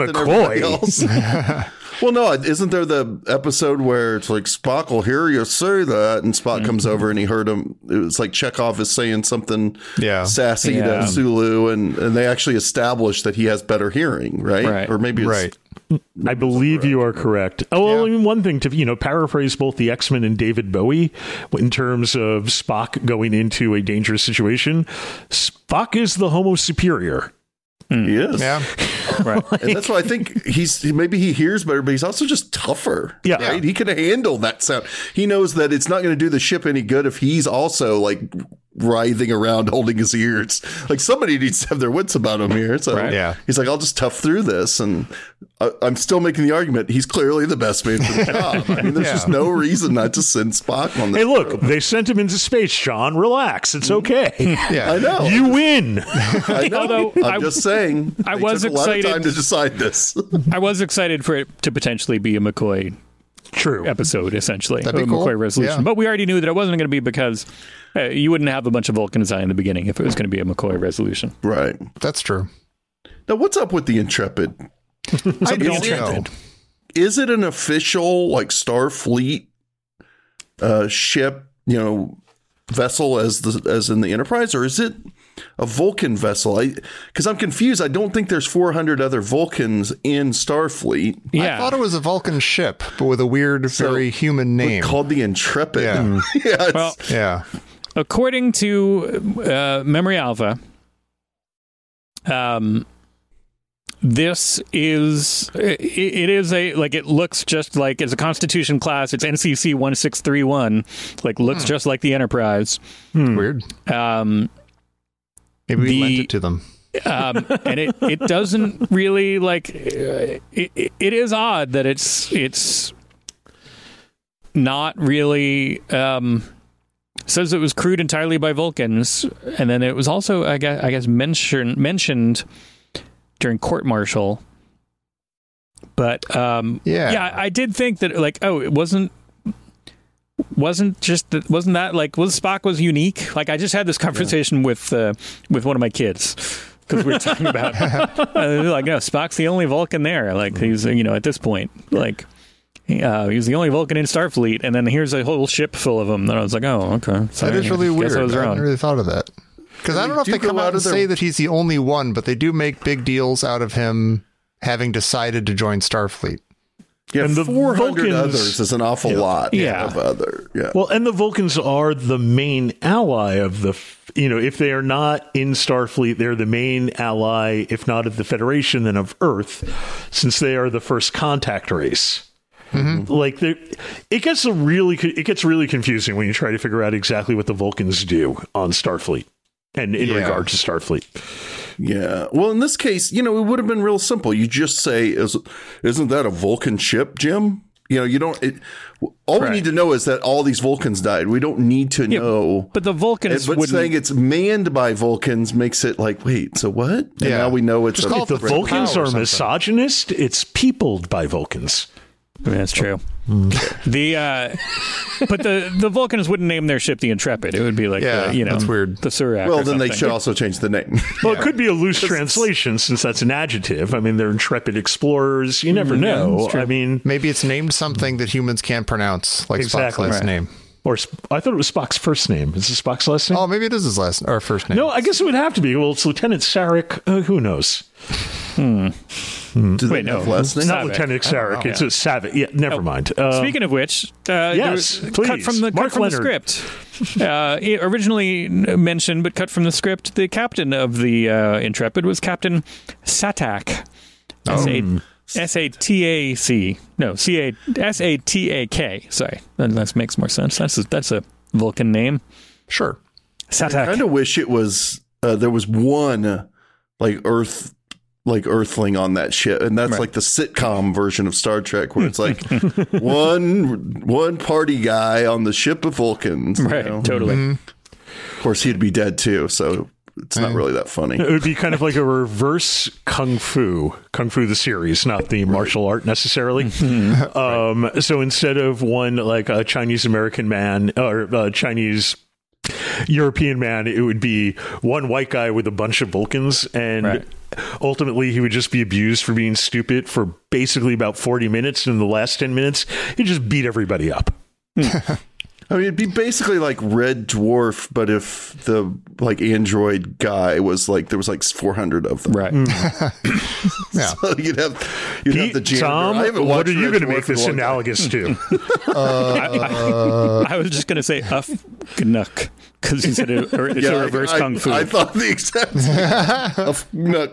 McCoy. Well, no, isn't there the episode where it's like Spock will hear you say that, and Spock mm-hmm. comes over and he heard him. It was like Chekhov is saying something yeah. sassy yeah. to Sulu, and, and they actually establish that he has better hearing, right? right. Or maybe it's, right. I believe correct. you are correct. Oh, well, yeah. I mean, one thing to, you know, paraphrase both the X-Men and David Bowie in terms of Spock going into a dangerous situation. Spock is the Homo superior. Mm. He is. Yeah. Right. Like, and that's why I think he's maybe he hears better, but he's also just tougher. Yeah. Right? He can handle that sound. He knows that it's not going to do the ship any good if he's also like writhing around holding his ears. Like somebody needs to have their wits about him here. So right. yeah. he's like, I'll just tough through this. And I, I'm still making the argument. He's clearly the best man for the job. I mean, there's yeah. just no reason not to send Spock on this. Hey, look, probe. they sent him into space, John. Relax. It's okay. Yeah. I know. You win. I know. Although, I'm I, just saying. I they was took excited a lot of time to decide this. I was excited for it to potentially be a McCoy True. episode, essentially. That'd be a cool. McCoy resolution. Yeah. But we already knew that it wasn't going to be because uh, you wouldn't have a bunch of Vulcan design in the beginning if it was going to be a McCoy resolution. Right. That's true. Now, what's up with the Intrepid? I don't is know. It, is it an official, like, Starfleet uh, ship, you know, vessel as the as in the Enterprise, or is it a Vulcan vessel? I because I'm confused. I don't think there's four hundred other Vulcans in Starfleet. Yeah. I thought it was a Vulcan ship, but with a weird, So, very human name called the Intrepid. Yeah. yeah it's- Well, Yeah. according to uh, Memory Alpha, um, this is it, it is a like it looks just like it's a Constitution class. It's N C C one six three one. Like looks hmm. just like the Enterprise. Hmm. Weird. Um, Maybe we the, lent it to them. um, and it, it doesn't really like uh, it, it is odd that it's it's not really um, says it was crewed entirely by Vulcans, and then it was also I guess I guess mentioned mentioned during court martial. But um, Yeah. yeah, I did think that like oh it wasn't. Wasn't just that? Wasn't that like? Was Spock was unique? Like I just had this conversation yeah. with uh, with one of my kids because we were talking about uh, like no, Spock's the only Vulcan there. Like he's you know at this point like uh, he's the only Vulcan in Starfleet, and then here's a whole ship full of them. And I was like, oh, okay, Sorry, that is really weird. I, was I wrong. hadn't really thought of that because I don't know if do they come go out out and of their- say that he's the only one, but they do make big deals out of him having decided to join Starfleet. Yeah, And the four hundred Vulcans- others is an awful lot Yeah. of other. Yeah. Well, and the Vulcans are the main ally of the, f- you know, if they are not in Starfleet, they're the main ally, if not of the Federation, then of Earth, since they are the first contact race. Mm-hmm. Like, they- it gets a really, co- it gets really confusing when you try to figure out exactly what the Vulcans do on Starfleet and in Yeah. regard to Starfleet. Yeah. Well, in this case, you know, it would have been real simple. You just say, "Is isn't that a Vulcan ship, Jim?" You know, you don't. It, all Right. we need to know is that all these Vulcans died. We don't need to know. But the Vulcans And- but wouldn't. saying it's manned by Vulcans makes it like, wait, so what? And Yeah. now we know it's Just a call it The Red Vulcans Power or are something. misogynist. It's peopled by Vulcans. That's true. The uh, but the the Vulcans wouldn't name their ship the Intrepid. It would be like Yeah, the, you know that's weird. the Surak. Well, or then they something. should also change the name. Well, it could be a loose translation since that's an adjective. I mean, they're intrepid explorers. You never know. I mean, Maybe it's named something that humans can't pronounce, like Exactly. Spock's last Right. name. or Sp- I thought it was Spock's first name. Is it Spock's last name? Oh, maybe it is his last or first name. No, I guess it would have to be. Well, it's Lieutenant Sarek. Uh, who knows? Do they Wait, no. have last name? Not Savick. Lieutenant Sarek. It's a Savick. Yeah, never mind. Uh, Speaking of which, uh, yes, there was- please. cut from the Mark cut from Leonard. the script. Uh, it originally mentioned, but cut from the script. The captain of the uh, Intrepid was Captain Satak. S A S A T A C. No, C A S A T A K. Sorry, that, that makes more sense. That's a, that's a Vulcan name. Sure. I Satak. kind of wish it was uh, there was one uh, like Earth like Earthling on that ship, and that's Right. like the sitcom version of Star Trek, where it's like one one party guy on the ship of Vulcans. you Right, know? totally. Of course, he'd be dead too, so it's not really that funny. It would be kind of like a reverse Kung Fu, Kung Fu the series, not the martial art necessarily. um, so instead of one like a Chinese American man or a Chinese European man, it would be one white guy with a bunch of Vulcans, and Right. ultimately he would just be abused for being stupid for basically about forty minutes. And in the last ten minutes, he just beat everybody up. I mean, it'd be basically like Red Dwarf, but if the like android guy was like there was like four hundred of them. Right. Yeah. So you'd have you'd have the Pete, janitor. Tom, I haven't what watched are you Red going to Dwarf make in a this long time. analogous to? I was just going to say Uff Gnuck because you said it, or it's a I- reverse I, Kung Fu. I thought the exact same. Of- no,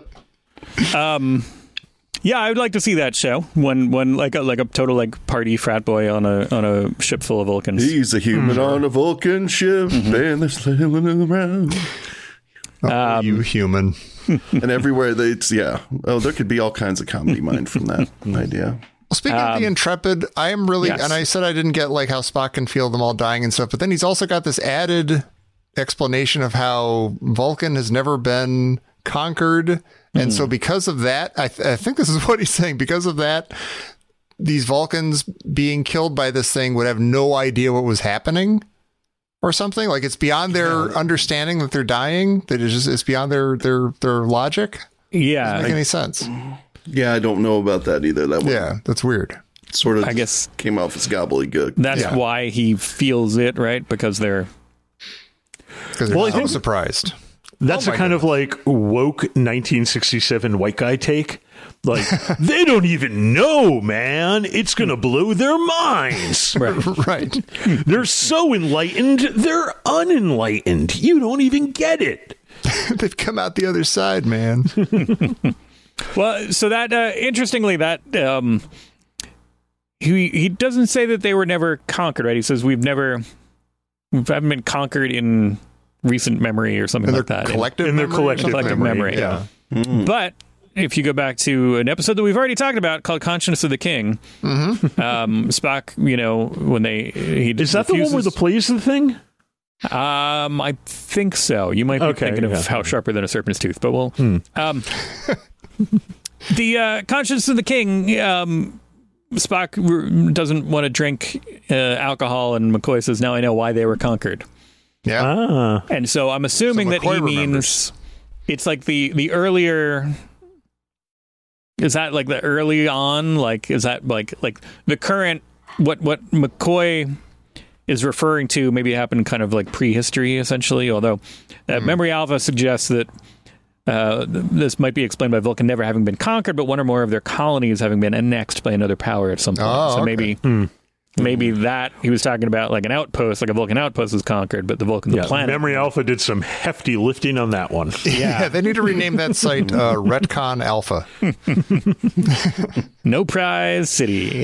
Yeah, I would like to see that show. One, one like a like a total like party frat boy on a on a ship full of Vulcans. he's a human on a Vulcan ship, Mm-hmm. and they're sailing around. Oh, you human. And everywhere they, it's yeah. Oh, there could be all kinds of comedy mined from that idea. Well, speaking of the Intrepid, I am really, yes. and I said I didn't get like how Spock can feel them all dying and stuff, but then he's also got this added explanation of how Vulcan has never been conquered. And so because of that, I, th- I think this is what he's saying. Because of that, these Vulcans being killed by this thing would have no idea what was happening or something. Like it's beyond their understanding that they're dying. That it's just, it's beyond their, their, their logic. yeah, Doesn't make any sense. Yeah, I don't know about that either. That one Yeah, that's weird. sort of I guess came off as gobbledygook. that's Yeah. why he feels it, right? Because they're Because they're Well, I so think- surprised. That's Oh a my kind of like woke nineteen sixty-seven white guy take. Like, they don't even know, man. It's going to blow their minds. Right. They're so enlightened, they're unenlightened. You don't even get it. They've come out the other side, man. well. So that uh, interestingly, that um, he he doesn't say that they were never conquered, right? He says we've never we haven't been conquered in recent memory or something In their like that. collective In their memory or collective something? Collective memory, Yeah. But if you go back to an episode that we've already talked about called "Conscience of the King," Mm-hmm. um, Spock, you know, when they he Is that the one where the plays the thing? Um, I think so. You might be Okay, thinking of yeah. how sharper than a serpent's tooth, but we'll. Um, the uh, Conscience of the King. Um, Spock r- doesn't want to drink uh, alcohol, and McCoy says, "Now I know why they were conquered." Yeah. Ah. And so I'm assuming So that he McCoy means remembers. it's like the the earlier. Is that like the early on? Like, is that like like the current what what McCoy is referring to? Maybe happened kind of like prehistory, essentially. Although uh, Memory Alpha suggests that Uh, this might be explained by Vulcan never having been conquered, but one or more of their colonies having been annexed by another power at some point. Oh, so okay. maybe Hmm. maybe that he was talking about like an outpost, like a Vulcan outpost was conquered, but the Vulcan Yeah, the planet. Memory Alpha did some hefty lifting on that one. Yeah, they need to rename that site uh, Retcon Alpha. No Prize City.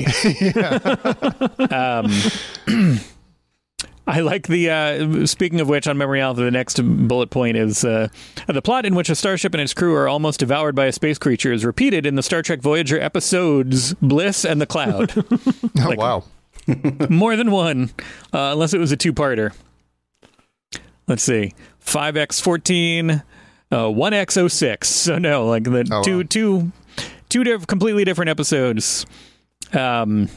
um, I like the, uh, speaking of which, on Memory Alpha, the next bullet point is uh, the plot in which a starship and its crew are almost devoured by a space creature is repeated in the Star Trek Voyager episodes Bliss and the Cloud. Oh, Like- wow. More than one, uh, unless it was a two-parter. Let's see. five X fourteen, uh, one X oh six. So no, like the Oh, two, wow. two, two diff- completely different episodes. Um,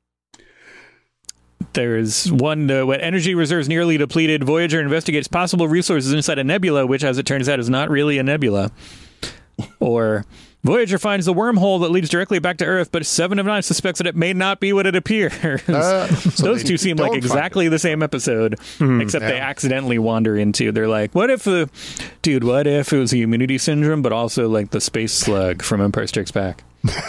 there's one, uh, when energy reserves nearly depleted, Voyager investigates possible resources inside a nebula, which, as it turns out, is not really a nebula. Or Voyager finds the wormhole that leads directly back to Earth, but Seven of Nine suspects that it may not be what it appears. Uh, so Those they two seem don't like find exactly the same episode, except they yeah. accidentally wander into. They're like, what if the dude? What if it was the immunity syndrome, but also like the space slug from Empire Strikes Back?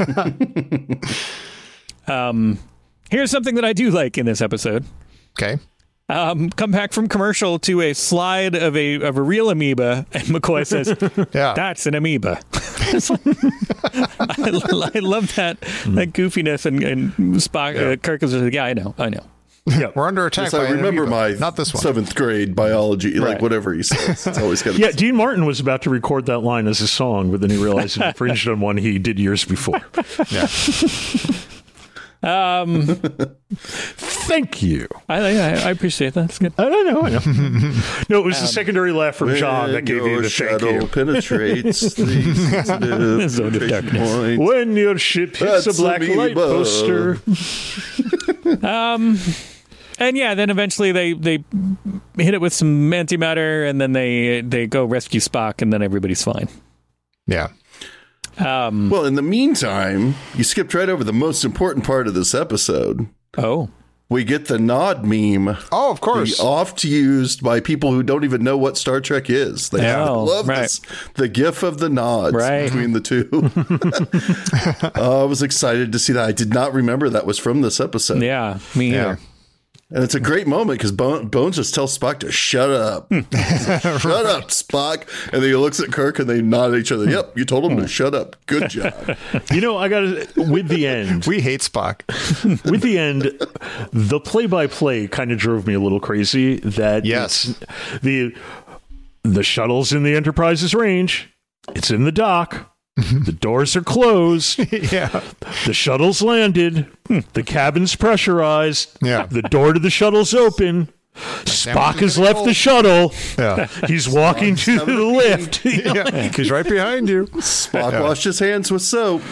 um, here's something that I do like in this episode. Okay. Um, come back from commercial to a slide of a of a real amoeba, and McCoy says, Yeah. "That's an amoeba." I, I love that that goofiness, and, and Spock, uh, Kirk is just like, "Yeah, I know, I know." Yeah. We're under attack Yes, by I an remember amoeba. my Not this one. seventh grade biology, like Right. whatever he says. It's always got to Yeah, Dean Martin was about to record that line as a song, but then he realized it infringed on one he did years before. Yeah. Um, Thank you. I, I I appreciate that. That's good. I don't know. I know. No, it was the secondary laugh from John that When gave you your the thank shadow you. penetrates the sensitive Zone of penetration darkness. point. When your ship hits That's a black light amoeba. poster. Um, and yeah, then eventually they they hit it with some antimatter, and then they they go rescue Spock, and then everybody's fine. Yeah. Um, Well, in the meantime, you skipped right over the most important part of this episode. oh, We get the nod meme. Oh, of course. The oft used by people who don't even know what Star Trek is. They Oh, love right. this. The gif of the nods Right. between the two. uh, I was excited to see that. I did not remember that was from this episode. yeah, me Yeah. either. And it's a great moment because Bones just tells Spock to shut up. Shut up, Spock. And then he looks at Kirk and they nod at each other. Yep, you told him to shut up. Good job. You know, I got to, with the end, We hate Spock. with the end, the play-by-play kind of drove me a little crazy. That Yes. it's- the the shuttle's in the Enterprise's range. It's in the dock. The doors are closed. Yeah. The shuttle's landed. The cabin's pressurized. Yeah. The door to the shuttle's open. Spock has left the shuttle. Yeah. He's walking to the lift. Yeah. He's right behind you. Spock washed his hands with soap.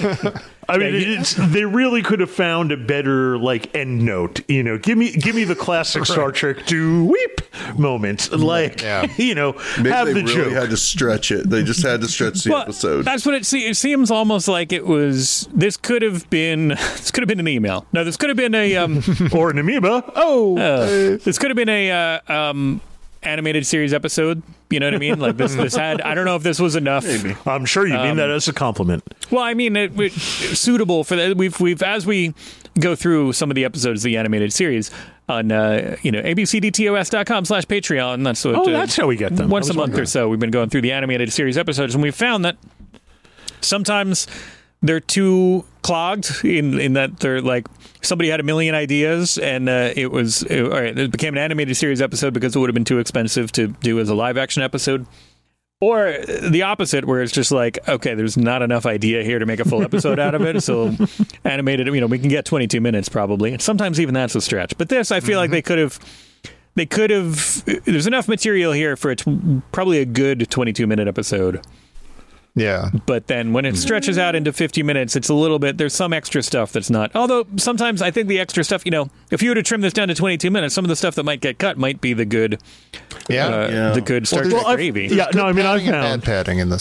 I mean, it's, they really could have found a better like end note. You know, give me give me the classic Star Trek do weep moment. Like, Yeah. you know, Maybe have they the really joke. had to stretch it. They just had to stretch the Well, episode. that's what it, se- it seems almost like it was. This could have been. This could have been an email. No, this could have been a. Um, Or an amoeba. Oh, uh, this could have been a uh, um, animated series episode. You know what I mean? Like this. This had. I don't know if this was enough. I'm sure you mean Um, that as a compliment. Well, I mean, it, it, suitable for that. We've we've as we go through some of the episodes of the animated series on uh, you know abcdtos dot com slash Patreon. That's what. Oh, uh, that's how we get them. Once I a was month or wondering. so, we've been going through the animated series episodes, and we found that sometimes they're too clogged in in that they're like somebody had a million ideas, and uh, it was it, all right. It became an animated series episode because it would have been too expensive to do as a live action episode. Or the opposite, where it's just like, okay, there's not enough idea here to make a full episode out of it. So animated, you know, we can get twenty-two minutes probably. And sometimes even that's a stretch. But this, I feel Mm-hmm. like they could have, they could have, there's enough material here for it to, probably a good twenty-two minute episode. Yeah. But then when it stretches out into fifty minutes, it's a little bit, there's some extra stuff that's not. Although sometimes I think the extra stuff, you know, if you were to trim this down to twenty-two minutes, some of the stuff that might get cut might be the good, Yeah. uh, Yeah. the good Star Well, Trek I've- gravy. yeah, no, I mean, I Padding and found bad padding in this one.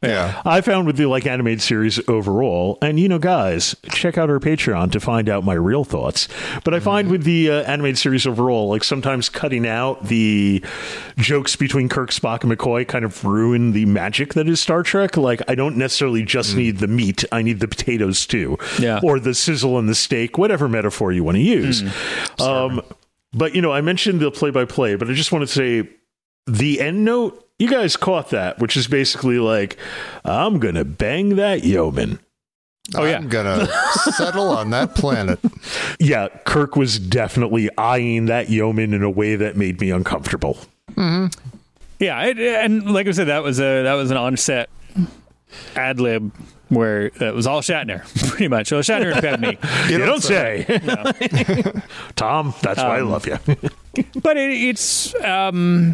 Yeah. I found with the like animated series overall, and you know, guys, check out our Patreon to find out my real thoughts. But I find with the uh, animated series overall, like sometimes cutting out the jokes between Kirk, Spock, and McCoy kind of ruin the magic that is Star Trek. Like, I don't necessarily just mm. need the meat; I need the potatoes too, yeah. or the sizzle and the steak, whatever metaphor you want to use. Mm. Um, but you know, I mentioned the play-by-play, but I just want to say the end note. You guys caught that, which is basically like, I'm going to bang that yeoman. Oh, yeah. I'm going to settle on that planet. Yeah, Kirk was definitely eyeing that yeoman in a way that made me uncomfortable. Mm-hmm. Yeah, it, and like I said, that was a that was an on-set ad-lib where it was all Shatner, pretty much. Well, Shatner and Pevney. You, you don't, don't say. say. No. Tom, that's um, why I love you. But it, it's... Um,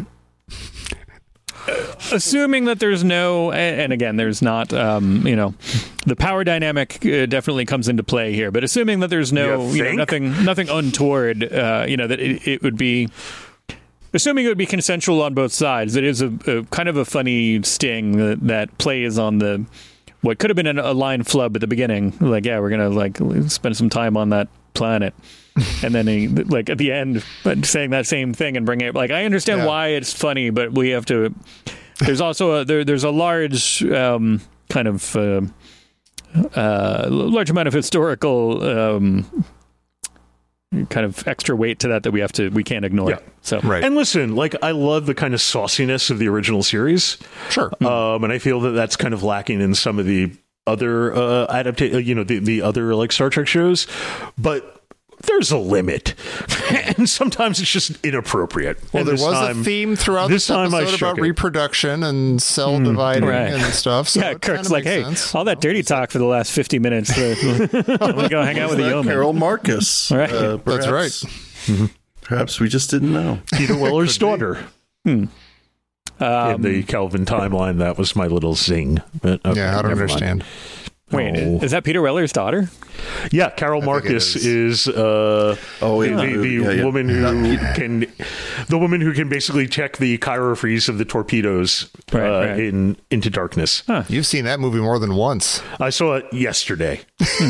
assuming that there's no, and again, there's not, um, you know, the power dynamic uh, definitely comes into play here. But assuming that there's no, you, you know, nothing, nothing untoward, uh, you know, that it, it would be, assuming it would be consensual on both sides. It is a, a kind of a funny sting that, that plays on the what could have been a line flub at the beginning. Like, yeah, we're gonna like spend some time on that planet. And then he, like at the end, saying that same thing and bringing it. Like, I understand yeah. why it's funny, but we have to. There's also a there, there's a large um, kind of uh, uh, large amount of historical um, kind of extra weight to that that we have to we can't ignore. Yeah. So right. And listen, like I love the kind of sauciness of the original series. Sure. Um, and I feel that that's kind of lacking in some of the other uh, adaptation. You know, the the other like Star Trek shows, but. There's a limit, and sometimes it's just inappropriate. Well, and there was time, a theme throughout this, this episode about it. reproduction and cell mm, dividing right. and stuff. So yeah, Kirk's like, "Hey, sense. all that dirty talk for the last fifty minutes. Uh, I'm gonna go hang out with the yeoman." Carol Marcus, right? Uh, That's right. Mm-hmm. Perhaps we just didn't know. Peter Weller's daughter. Hmm. Um, In the Kelvin timeline, that was my little zing. But, okay, yeah, I don't understand. Mind. Wait, oh. is that Peter Weller's daughter? Yeah, Carol Marcus is, is uh, oh, yeah. the, the, the yeah, yeah. woman who can, the woman who can basically check the chirofreeze of the torpedoes right, uh, right. in Into Darkness. Huh. You've seen that movie more than once. I saw it yesterday,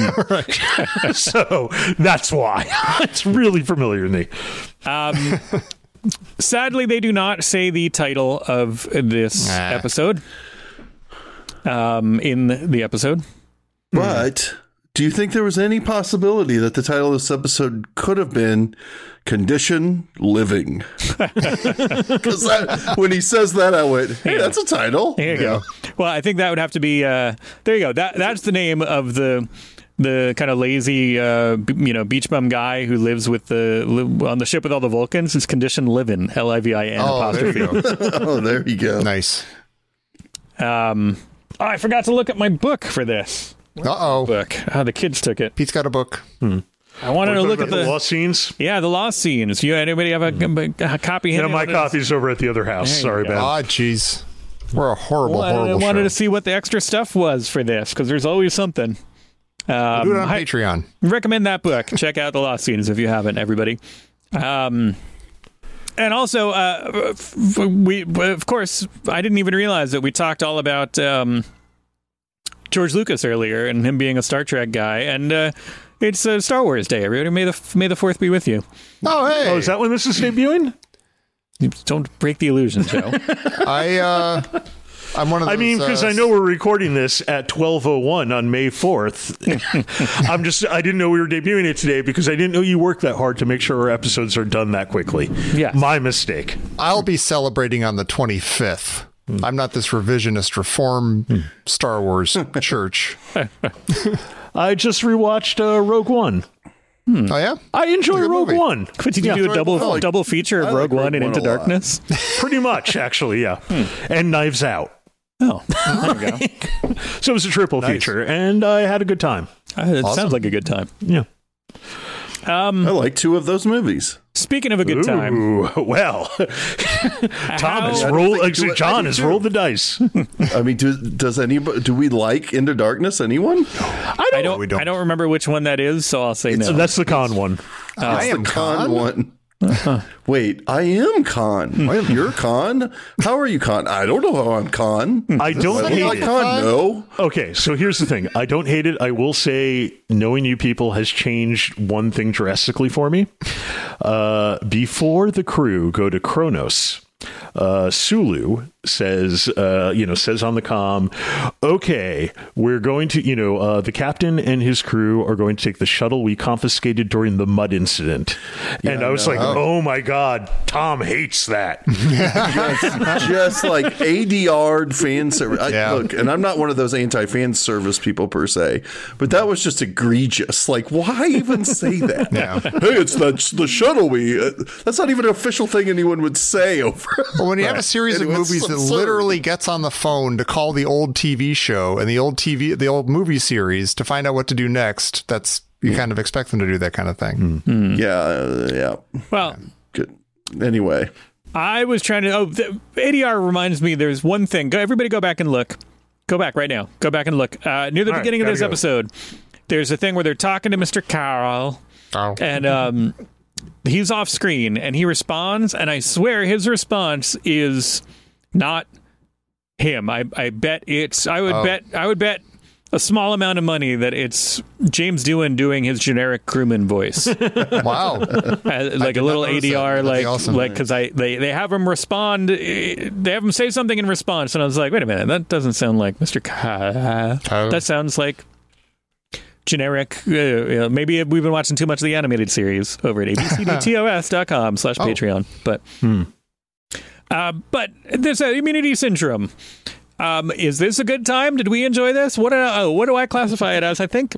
so that's why it's really familiar to me. Um, sadly, they do not say the title of this nah. episode. Um, in the epised But do you think there was any possibility that the title of this episode could have been Condition Living? Because when he says that, I went, hey, yeah. that's a title. There you yeah. go. Well, I think that would have to be, uh, there you go. That That's the name of the the kind of lazy, uh, you know, beach bum guy who lives with the li- on the ship with all the Vulcans. It's Condition Living, L I V I N oh, apostrophe. There you go. Oh, there you go. Nice. Um, oh, I forgot to look at my book for this. Uh-oh. Book. Oh, the kids took it. Pete's got a book. Hmm. I wanted to look at the, the lost scenes. Yeah, the lost scenes. You anybody have a, mm. a, a copy? Yeah, my copy's over at the other house. Sorry, Ben. Ah, jeez. We're a horrible, well, horrible I wanted show. to see what the extra stuff was for this, because there's always something. Um, we'll do it on I, Patreon. Recommend that book. Check out the lost scenes if you haven't, everybody. Um, and also, uh, we of course, I didn't even realize that we talked all about um, George Lucas earlier and him being a Star Trek guy, and uh, it's uh, Star Wars Day, everybody. May the May the Fourth be with you. Oh, hey! Oh, is that when this is debuting? Don't break the illusion, Joe. I uh, I'm one of those. I mean, because uh, I know we're recording this at twelve oh one on May fourth. I'm just I didn't know we were debuting it today because I didn't know you worked that hard to make sure our episodes are done that quickly. Yeah, my mistake. I'll be celebrating on the twenty-fifth. Mm. I'm not this revisionist reform mm. Star Wars church. I just rewatched uh, Rogue One. Hmm. Oh yeah, I enjoy Rogue movie. One. Did you yeah. do a double like, double feature of Rogue, like Rogue One and One Into Darkness? Pretty much, actually, yeah. Hmm. And Knives Out. Oh, there you go. So it was a triple nice. feature, and I had a good time. Uh, it awesome. Sounds like a good time. Yeah. Um, I like two of those movies. Speaking of a good Ooh, time, well, Tom has rolled. Actually, John has rolled the dice. I mean, do, does anybody? Do we like Into Darkness? Anyone? I don't. I don't, don't. I don't remember which one that is, so I'll say it's, no. That's the con one. Uh, I am the con, con one. Uh-huh. Wait, I am Khan. You're Khan? How are you Khan? I don't know how I'm Khan. I don't I hate like it. Khan, no. Okay, so here's the thing. I don't hate it. I will say knowing you people has changed one thing drastically for me. Uh, before the crew go to Kronos, uh, Sulu says, uh, you know, says on the comm, okay, we're going to, you know, uh, the captain and his crew are going to take the shuttle we confiscated during the mud incident. Yeah, and I was no. like, oh my God, Tom hates that. just, just like A D R'd fan service. I, Yeah. Look, and I'm not one of those anti-fan service people per se, but that was just egregious. Like, why even say that? Yeah. Hey, it's the, the shuttle we... Uh, that's not even an official thing anyone would say over... Well, when you have a series Anyway, of it's movies that absurd. literally gets on the phone to call the old T V show and the old T V, the old movie series to find out what to do next, that's you kind of expect them to do that kind of thing. Yeah, uh, yeah. Well, Good. Anyway. I was trying to. Oh, the A D R reminds me. There's one thing. Go, everybody, go back and look. Go back right now. Go back and look. Uh, near the All right, beginning of gotta this go. episode, there's a thing where they're talking to Mister Carl, Oh. and um, he's off screen, and he responds, and I swear his response is not him. I I bet it's. I would Oh. bet. I would bet a small amount of money that it's James Doohan doing his generic crewman voice. Wow. Uh, like did a little not notice A D R, that. That'd like be awesome. like because I they, they have him respond, eh, they have him say something in response, and I was like, wait a minute, that doesn't sound like Mister Ka. Oh. That sounds like generic. Uh, you know, maybe we've been watching too much of the animated series over at abcdtos dot com slash Patreon, but uh, but there's a immunity syndrome. Um, is this a good time? Did we enjoy this? What do I, oh, what do I classify it as? I think.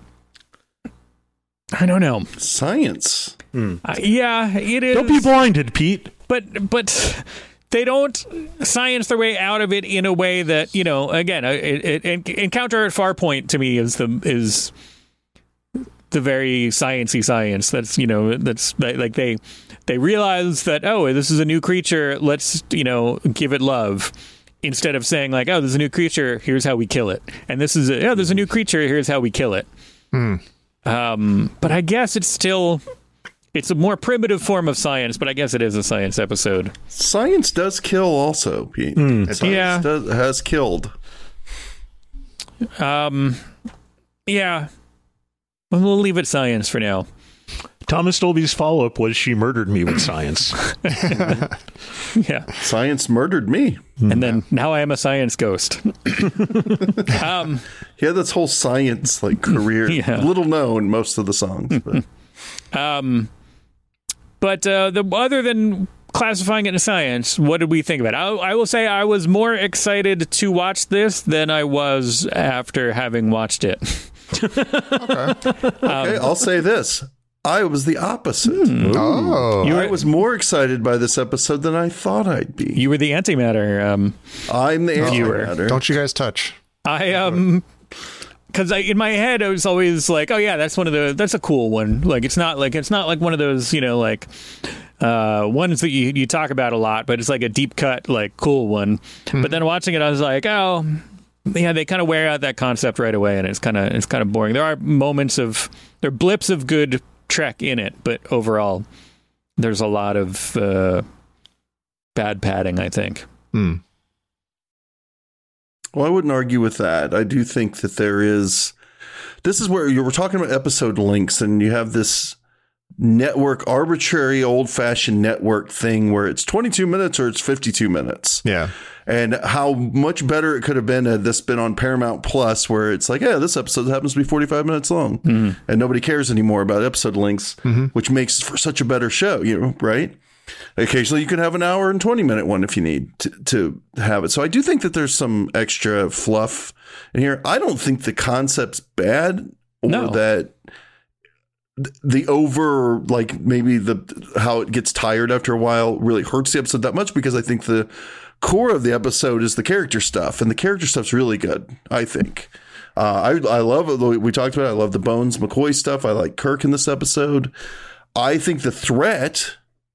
I don't know. Science. Uh, yeah, it is. Don't be blinded, Pete. But but they don't science their way out of it in a way that, you know, again, uh, it, it, Encounter at Farpoint to me is the is the very sciencey science. That's, you know, that's like they they realize that, oh, this is a new creature. Let's, you know, give it love. Instead of saying like, oh, there's a new creature, here's how we kill it. And this is, a, oh, there's a new creature, here's how we kill it. Hmm. Um, but I guess it's still, it's a more primitive form of science, but I guess it is a science episode. Science does kill also, Pete. Science Yeah. does, has killed. Um, yeah. Well, we'll leave it science for now. Thomas Dolby's follow-up was she murdered me with science. Yeah. Science murdered me. And then now I am a science ghost. um, He had this whole science like career, Yeah. little known most of the songs. But um, but uh, the other than classifying it as science, what did we think about it? I, I will say I was more excited to watch this than I was after having watched it. okay, I'll say this: I was the opposite. Oh. You I were, was more excited by this episode than I thought I'd be. you were the antimatter. Um, I'm the Viewer. antimatter. Don't you guys touch. I um because I in my head I was always like, oh yeah, that's one of the that's a cool one. Like it's not like it's not like one of those, you know, like uh ones that you you talk about a lot, but it's like a deep cut, like cool one. But then watching it, I was like, oh yeah, they kind of wear out that concept right away, and it's kind of it's kind of boring. There are moments of there are blips of good Trek in it, but overall, there's a lot of uh, bad padding, I think. Hmm. Well, I wouldn't argue with that. I do think that there is. This is where you were talking about episode links, and you have this network, arbitrary, old-fashioned network thing where it's twenty-two minutes or it's fifty-two minutes. Yeah. And how much better it could have been had this been on Paramount Plus, where it's like, yeah, this episode happens to be forty-five minutes long, mm-hmm. and nobody cares anymore about episode links, mm-hmm. which makes for such a better show, you know, right? Occasionally, you can have an hour and twenty minute one if you need to, to have it. So I do think that there's some extra fluff in here. I don't think the concept's bad, or No. that the over, like maybe the how it gets tired after a while really hurts the episode that much, because I think the core of the episode is the character stuff, and the character stuff's really good, I think. Uh, I I love it. We talked about it. I love the Bones McCoy stuff. I like Kirk in this episode. I think the threat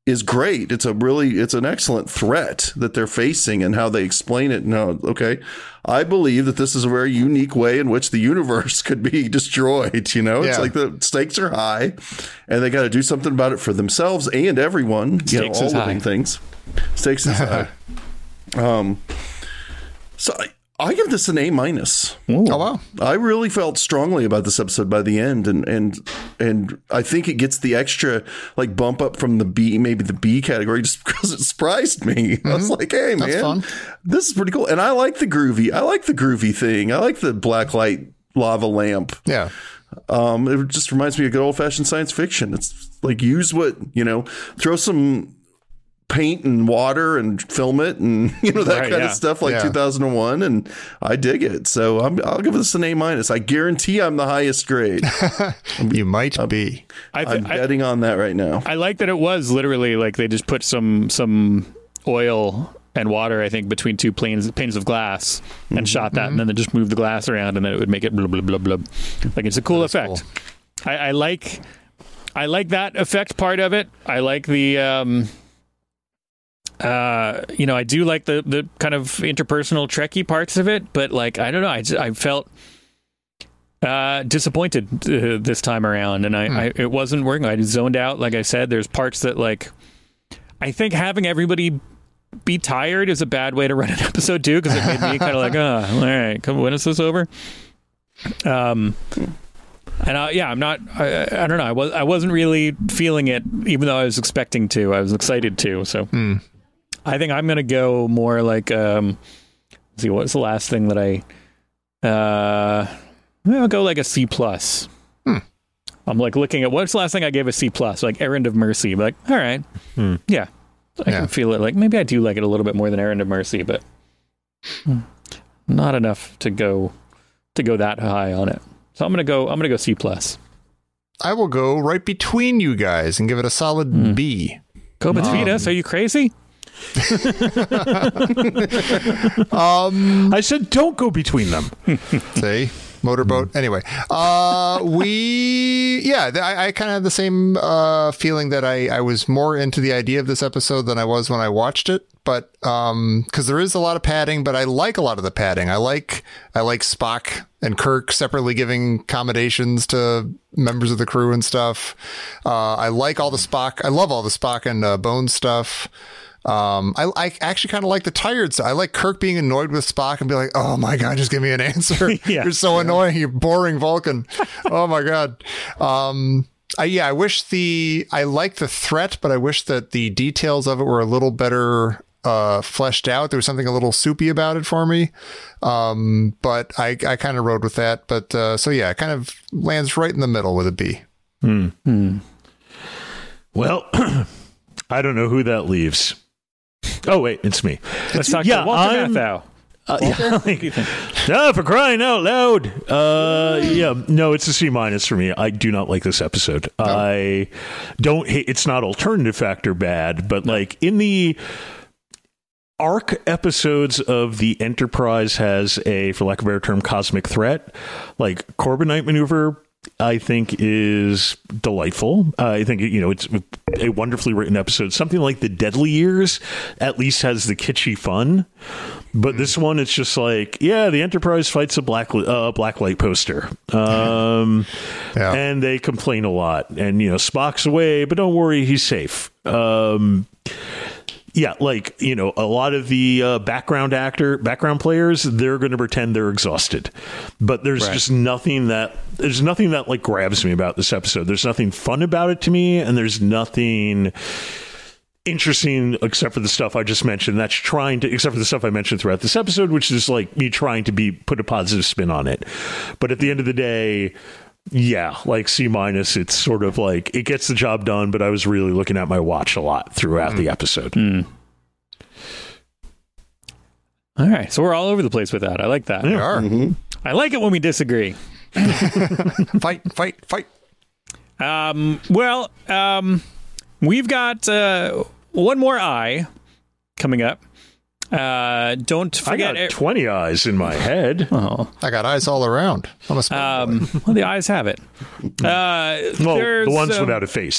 is great. It's a really, it's an excellent threat that they're facing and how they explain it. No, okay. I believe that this is a very unique way in which the universe could be destroyed. You know, it's Yeah. like the stakes are high and they got to do something about it for themselves and everyone, you know, Stakes all is living high. things. Stakes is high. Um, so I, I give this an A minus. Oh, wow. I really felt strongly about this episode by the end, and and and I think it gets the extra like bump up from the B, maybe the B category, just because it surprised me. I was like, hey man, That's fun. this is pretty cool, and I like the groovy. I like the groovy thing. I like the black light lava lamp. Yeah. Um, it just reminds me of good old fashioned science fiction. It's like use what you know, throw some paint and water and film it and you know that Right, kind yeah. of stuff like Yeah. two thousand one, and I dig it. So I'm, I'll give this an A minus. I guarantee I'm the highest grade. You might be. I, th- I'm I, betting on that right now. I like that it was literally like they just put some some oil and water, I think, between two planes panes of glass and shot that, and then they just moved the glass around, and then it would make it blah blah blah blah. Like it's a cool effect. I, I like I like that effect part of it. I like the um uh you know I do like the the kind of interpersonal Trekkie parts of it, but like I don't know, I just, I felt uh disappointed uh, this time around, and I, I it wasn't working. I zoned out. Like I said, there's parts that like I think having everybody be tired is a bad way to run an episode too, because it made me kind of like, oh, all right, come, when is this over? Um, and I, yeah, I'm not. I, I don't know. I was. I wasn't really feeling it, even though I was expecting to. I was excited to. So Hmm. I think I'm gonna go more like. Um, let's see, what's the last thing that I? Uh, I'll go like a C plus. Hmm. I'm like looking at what's the last thing I gave a C plus, like Errand of Mercy. Like, all right, Hmm. yeah. I Yeah. can feel it. Like maybe I do like it a little bit more than Errand of Mercy, but not enough to go to go that high on it. So I'm gonna go. I'm gonna go C plus. I will go right between you guys and give it a solid Hmm. B. Kobatsvitas, are you crazy? Um, I said don't go between them. say motorboat. Anyway, uh, we yeah, th- I, I kind of had the same uh, feeling that I, I was more into the idea of this episode than I was when I watched it. But um, because there is a lot of padding, but I like a lot of the padding. I like I like Spock and Kirk separately giving commendations to members of the crew and stuff. Uh, I like all the Spock. I love all the Spock and uh, Bones stuff. Um, I, I actually kind of like the tired stuff. I like Kirk being annoyed with Spock and be like, "Oh my god, just give me an answer. Yeah. You're so annoying. You boring Vulcan. Oh my god." Um, I, yeah, I wish the I like the threat, but I wish that the details of it were a little better uh, fleshed out. There was something a little soupy about it for me. Um, but I I kind of rode with that. But uh, so yeah, it kind of lands right in the middle with a B. Well, I don't know who that leaves. Oh wait, it's me. Let's talk Yeah, to Walter I'm- Matthau. Uh, yeah, like, ah, for crying out loud. Uh, yeah, no, it's a C minus for me. I do not like this episode. I don't hate, it's not alternative factor bad, but like in the arc episodes of the Enterprise has a, for lack of a better term, cosmic threat, like Corbinite Maneuver, I think is delightful. Uh, I think, you know, it's a wonderfully written episode. Something like The Deadly Years at least has the kitschy fun. But this one, it's just like, yeah, the Enterprise fights a black uh, black light poster. Um, Yeah. And they complain a lot. And, you know, Spock's away, but don't worry, he's safe. Um, yeah, like, you know, a lot of the uh, background actor, background players, they're going to pretend they're exhausted. But there's Right. just nothing that, there's nothing that, like, grabs me about this episode. There's nothing fun about it to me, and there's nothing interesting except for the stuff I just mentioned. That's trying to, except for the stuff I mentioned throughout this episode, which is like me trying to be, put a positive spin on it. But at the end of the day, yeah, like C minus, it's sort of like it gets the job done, but I was really looking at my watch a lot throughout mm. the episode. Mm. All right, so we're all over the place with that. I like that. We are. Mm-hmm. I like it when we disagree. Fight, fight, fight. Um, well, um, we've got uh, one more eye coming up. Uh, don't I forget. got twenty eyes in my head. Oh, I got eyes all around. I'm a smart boy. um, well, the eyes have it. Uh, Well, there's, the ones um, without a face.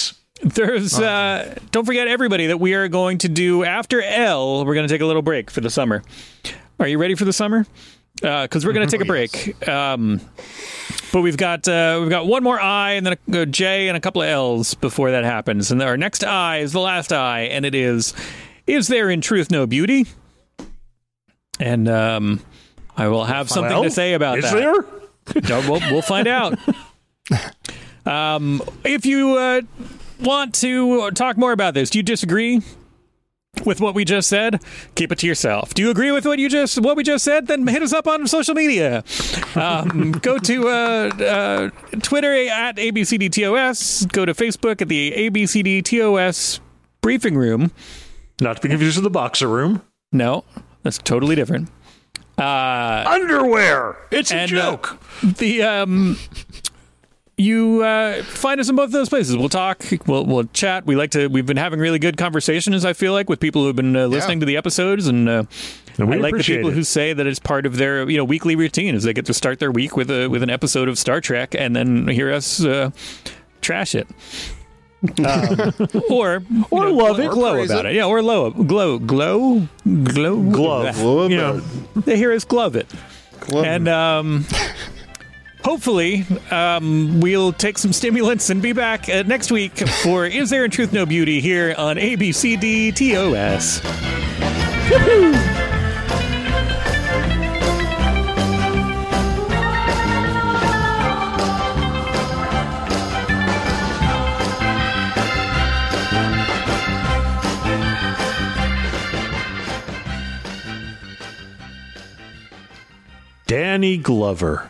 There's, uh, don't forget, everybody, that we are going to do after L. We're going to take a little break for the summer. Are you ready for the summer? Because uh, we're going to take a break. Um, but we've got uh, we've got one more I and then a, a J and a couple of L's before that happens. And our next I is the last I, and it is, is there in truth no beauty? And um, I will have something well, to say about is that. Is there? No, we'll, we'll find out. Um, if you uh, want to talk more about this, do you disagree with what we just said? Keep it to yourself. Do you agree with what you just what we just said? Then hit us up on social media. Um, go to uh, uh, Twitter at A B C D T O S. Go to Facebook at the A B C D T O S briefing room. Not to be confused with the boxer room. No, that's totally different. Uh, Underwear. It's a and, joke. Uh, the um. You uh, find us in both of those places. We'll talk. We'll we'll chat. We like to. We've been having really good conversations. I feel like with people who have been uh, listening yeah. to the episodes, and, uh, and we I like the people it. who say that it's part of their you know weekly routine, is they get to start their week with a with an episode of Star Trek, and then hear us uh, trash it, um, or or know, love glow, it, glow praise about it. it. Yeah, or glow, glow, glow, glow, Glove. Glove You know, They hear us glove it, Glove. and. um Hopefully, um, we'll take some stimulants and be back uh, next week for Is There in Truth No Beauty here on A B C D T O S. Woo-hoo! Danny Glover.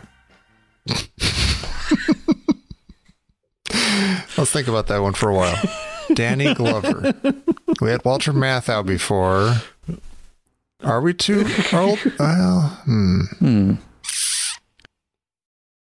Let's think about that one for a while. Danny Glover. We had Walter Matthau before. Are we too old? Well, hmm. Hmm.